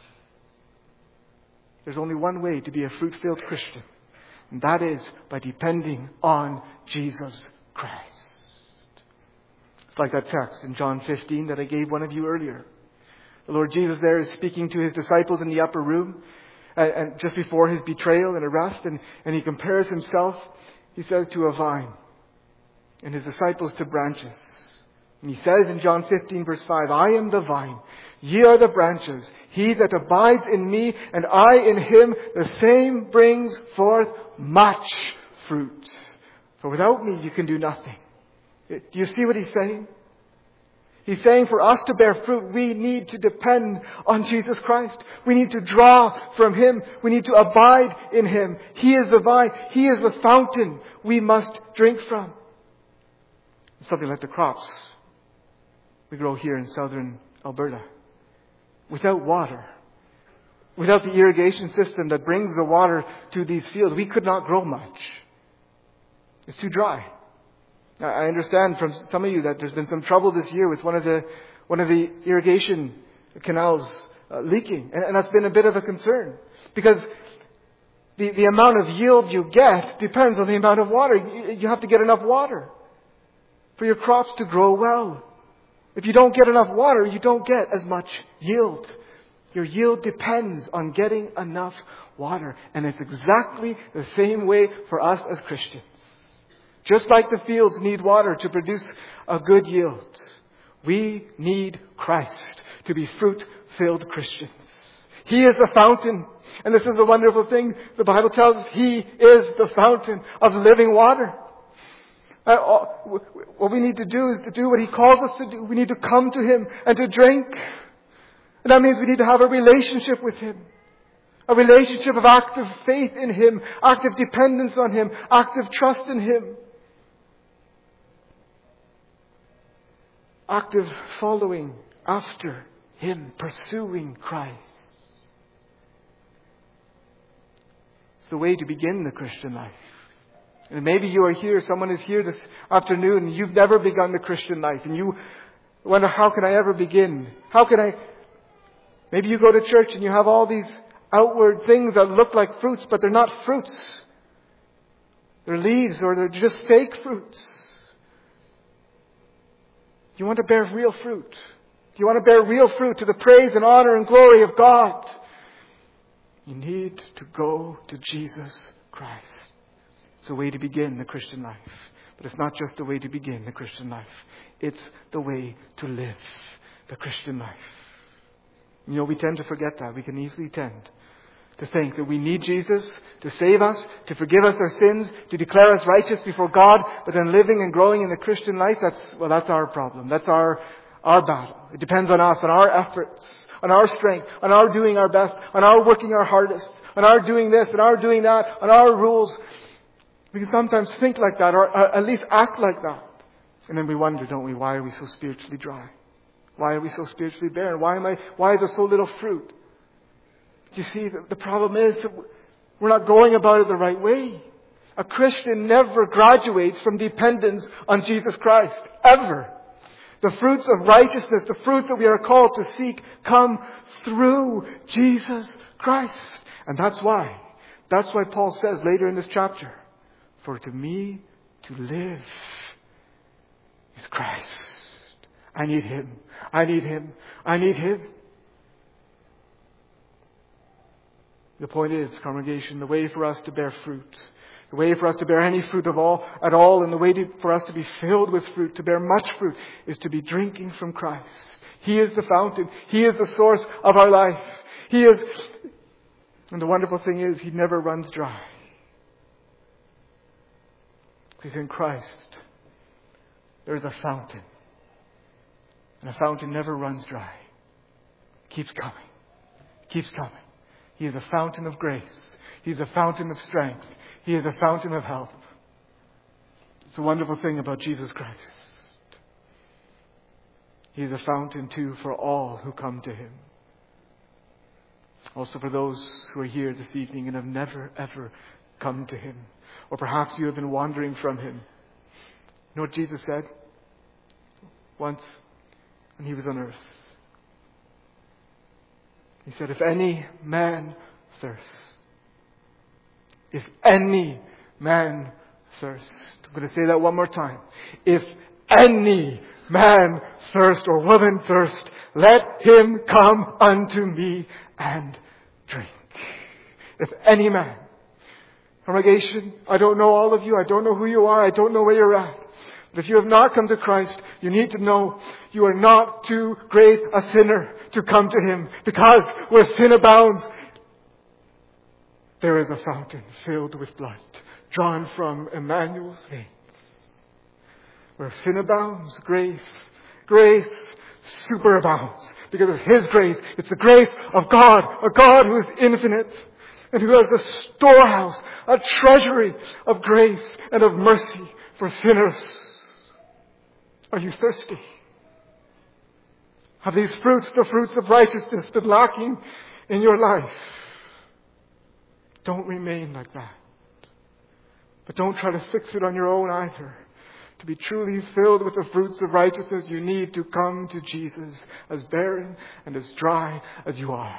S1: There's only one way to be a fruit-filled Christian. And that is by depending on Jesus Christ. It's like that text in John fifteen that I gave one of you earlier. The Lord Jesus there is speaking to His disciples in the upper room, and, and just before His betrayal and arrest, and, and He compares Himself, He says, to a vine, and His disciples to branches. And He says in John fifteen verse five, I am the vine, ye are the branches. He that abides in me, and I in him, the same brings forth much fruit. For without me you can do nothing. Do you see what He's saying? He's saying for us to bear fruit, we need to depend on Jesus Christ. We need to draw from Him. We need to abide in Him. He is the vine. He is the fountain we must drink from. Something like the crops we grow here in southern Alberta. Without water, without the irrigation system that brings the water to these fields, we could not grow much. It's too dry. I understand from some of you that there's been some trouble this year with one of the one of the irrigation canals uh, leaking, and, and that's been a bit of a concern because the the amount of yield you get depends on the amount of water. You, you have to get enough water for your crops to grow well. If you don't get enough water, you don't get as much yield. Your yield depends on getting enough water, and it's exactly the same way for us as Christians. Just like the fields need water to produce a good yield, we need Christ to be fruit-filled Christians. He is the fountain. And this is a wonderful thing. The Bible tells us He is the fountain of living water. Uh, what we need to do is to do what He calls us to do. We need to come to Him and to drink. And that means we need to have a relationship with Him. A relationship of active faith in Him, active dependence on Him, active trust in Him. Active following after Him, pursuing Christ. It's the way to begin the Christian life. And maybe you are here, someone is here this afternoon, and you've never begun the Christian life, and you wonder, how can I ever begin? How can I... Maybe you go to church and you have all these outward things that look like fruits, but they're not fruits. They're leaves, or they're just fake fruits. You want to bear real fruit. You want to bear real fruit to the praise and honor and glory of God. You need to go to Jesus Christ. It's a way to begin the Christian life. But it's not just a way to begin the Christian life. It's the way to live the Christian life. You know, we tend to forget that. We can easily tend to think that we need Jesus to save us, to forgive us our sins, to declare us righteous before God, but then living and growing in the Christian life, that's, well, that's our problem. That's our, our battle. It depends on us, on our efforts, on our strength, on our doing our best, on our working our hardest, on our doing this and our doing that, on our rules. We can sometimes think like that, or at least act like that. And then we wonder, don't we, why are we so spiritually dry? Why are we so spiritually barren? Why am I, why is there so little fruit? You see, the, the problem is that we're not going about it the right way. A Christian never graduates from dependence on Jesus Christ. Ever. The fruits of righteousness, the fruits that we are called to seek, come through Jesus Christ. And that's why. That's why Paul says later in this chapter, for to me to live is Christ. I need Him. I need Him. I need Him. The point is, congregation, the way for us to bear fruit, the way for us to bear any fruit of all, at all, and the way to, for us to be filled with fruit, to bear much fruit, is to be drinking from Christ. He is the fountain. He is the source of our life. He is, and the wonderful thing is, He never runs dry. Because in Christ, there is a fountain. And a fountain never runs dry. It keeps coming. It keeps coming. He is a fountain of grace. He is a fountain of strength. He is a fountain of help. It's a wonderful thing about Jesus Christ. He is a fountain too for all who come to Him. Also for those who are here this evening and have never ever come to Him. Or perhaps you have been wandering from Him. You know what Jesus said? Once when He was on earth. He said, if any man thirst, if any man thirst, I'm going to say that one more time. If any man thirst or woman thirst, let him come unto me and drink. If any man. Congregation, I don't know all of you. I don't know who you are. I don't know where you're at. But if you have not come to Christ, you need to know you are not too great a sinner to come to Him. Because where sin abounds, there is a fountain filled with blood, drawn from Emmanuel's veins. Where sin abounds, grace, grace superabounds. Because of His grace, it's the grace of God, a God who is infinite, and who has a storehouse, a treasury of grace and of mercy for sinners. Are you thirsty?
S2: Have these fruits, the fruits of righteousness, been lacking in your life? Don't remain like that. But don't try to fix it on your own either. To be truly filled with the fruits of righteousness, you need to come to Jesus as barren and as dry as you are.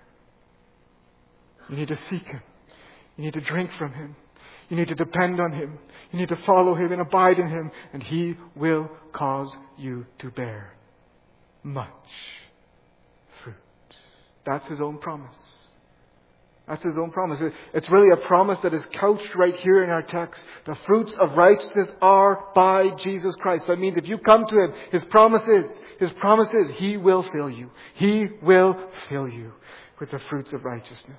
S2: You need to seek Him. You need to drink from Him. You need to depend on Him. You need to follow Him and abide in Him. And He will cause you to bear much fruit. That's His own promise. That's His own promise. It's really a promise that is couched right here in our text. The fruits of righteousness are by Jesus Christ. That means if you come to Him, His promise is, His promise is He will fill you. He will fill you with the fruits of righteousness.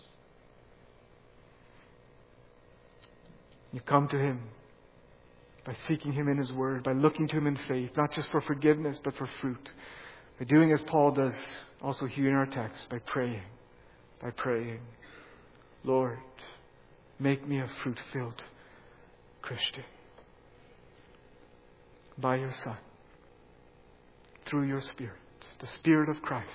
S2: You come to Him by seeking Him in His Word, by looking to Him in faith, not just for forgiveness, but for fruit. By doing as Paul does also here in our text, by praying. By praying, Lord, make me a fruit-filled Christian. By your Son, through your Spirit, the Spirit of Christ.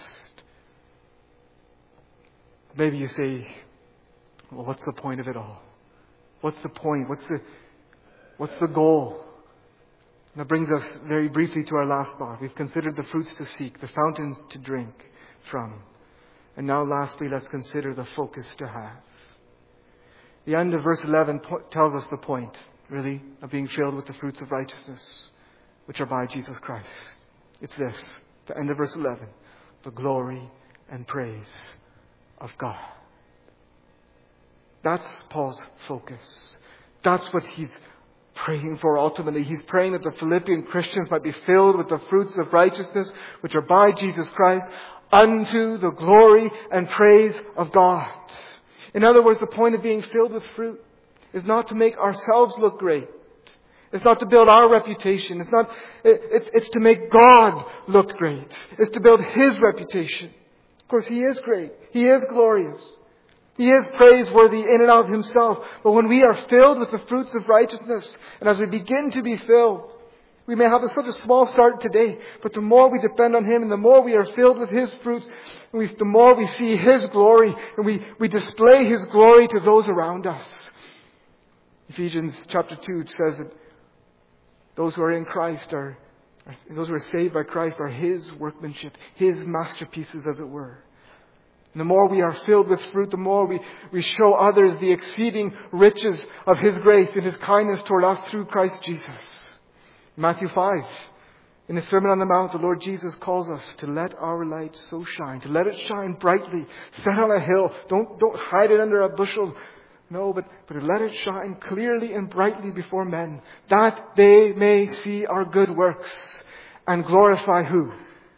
S2: Maybe you say, well, what's the point of it all? What's the point? What's the, what's the goal? And that brings us very briefly to our last part. We've considered the fruits to seek, the fountains to drink from. And now lastly, let's consider the focus to have. The end of verse eleven po- tells us the point, really, of being filled with the fruits of righteousness, which are by Jesus Christ. It's this, the end of verse eleven, the glory and praise of God. That's Paul's focus. That's what he's praying for ultimately. He's praying that the Philippian Christians might be filled with the fruits of righteousness, which are by Jesus Christ, unto the glory and praise of God. In other words, the point of being filled with fruit is not to make ourselves look great. It's not to build our reputation. It's not, it, it's, it's to make God look great. It's to build His reputation. Of course, He is great. He is glorious. He is praiseworthy in and of Himself. But when we are filled with the fruits of righteousness, and as we begin to be filled, we may have a, such a small start today, but the more we depend on Him and the more we are filled with His fruits, we, the more we see His glory and we, we display His glory to those around us. Ephesians chapter two says that those who are in Christ are, are, those who are saved by Christ are His workmanship, His masterpieces as it were. And the more we are filled with fruit, the more we, we show others the exceeding riches of His grace and His kindness toward us through Christ Jesus. Matthew five, in the Sermon on the Mount, the Lord Jesus calls us to let our light so shine, to let it shine brightly, set on a hill. Don't, don't hide it under a bushel. No, but, but let it shine clearly and brightly before men, that they may see our good works and glorify who?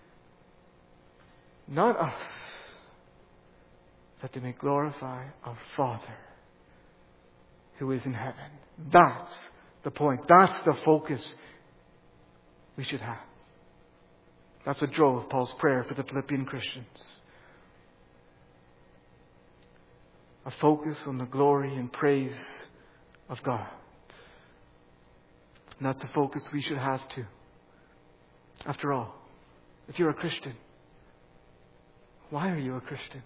S2: Not us, that they may glorify our Father who is in heaven. That's the point. That's the focus we should have. That's what drove Paul's prayer for the Philippian Christians. A focus on the glory and praise of God. And that's the focus we should have too. After all, if you're a Christian, why are you a Christian?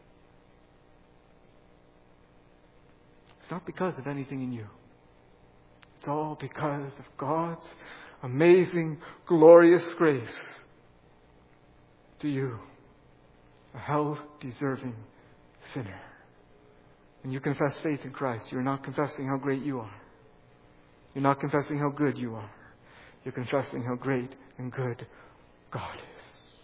S2: It's not because of anything in you. It's all because of God's amazing, glorious grace to you, a hell-deserving sinner. When you confess faith in Christ, you're not confessing how great you are. You're not confessing how good you are. You're confessing how great and good God is.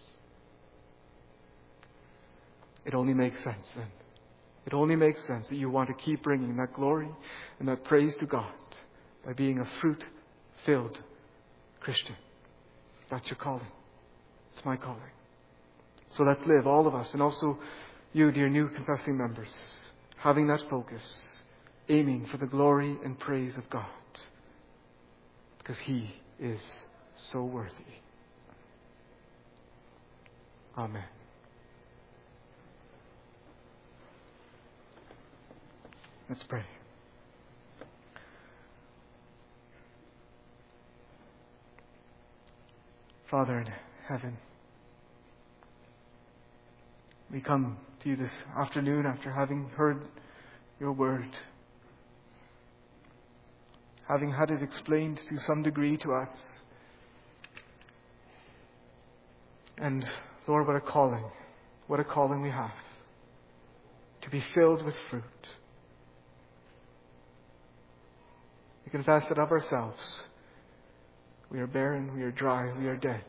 S2: It only makes sense then. It only makes sense that you want to keep bringing that glory and that praise to God by being a fruit-filled Christian. That's your calling. It's my calling. So let's live, all of us, and also you, dear new confessing members, having that focus, aiming for the glory and praise of God, because He is so worthy. Amen. Let's pray. Father in heaven,
S1: We come to you this afternoon after having heard your word, having had it explained to some degree to us. And Lord, what a calling, what a calling we have to be filled with fruit. We confess that of ourselves we are barren, we are dry, we are dead.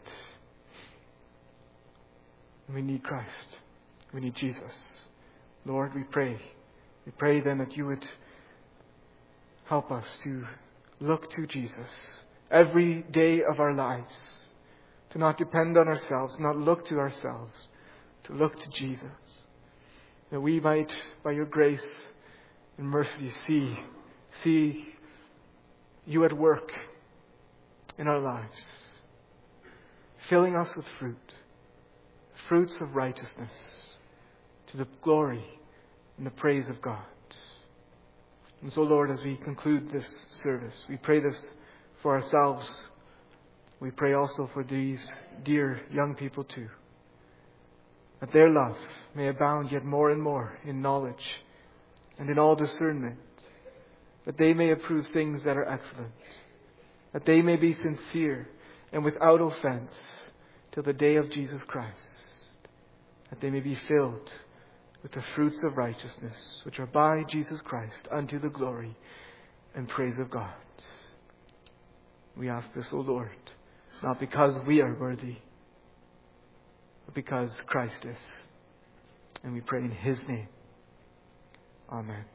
S1: And we need Christ. We need Jesus. Lord, we pray. We pray then that you would help us to look to Jesus every day of our lives. To not depend on ourselves, not look to ourselves, to look to Jesus. That we might, by your grace and mercy, see, see you at work in our lives, filling us with fruit, fruits of righteousness, to the glory and the praise of God. And so, Lord, as we conclude this service, we pray this for ourselves. We pray also for these dear young people too, that their love may abound yet more and more in knowledge and in all discernment, that they may approve things that are excellent, that they may be sincere and without offense till the day of Jesus Christ, that they may be filled with the fruits of righteousness, which are by Jesus Christ unto the glory and praise of God. We ask this, O Lord, not because we are worthy, but because Christ is. And we pray in His name. Amen.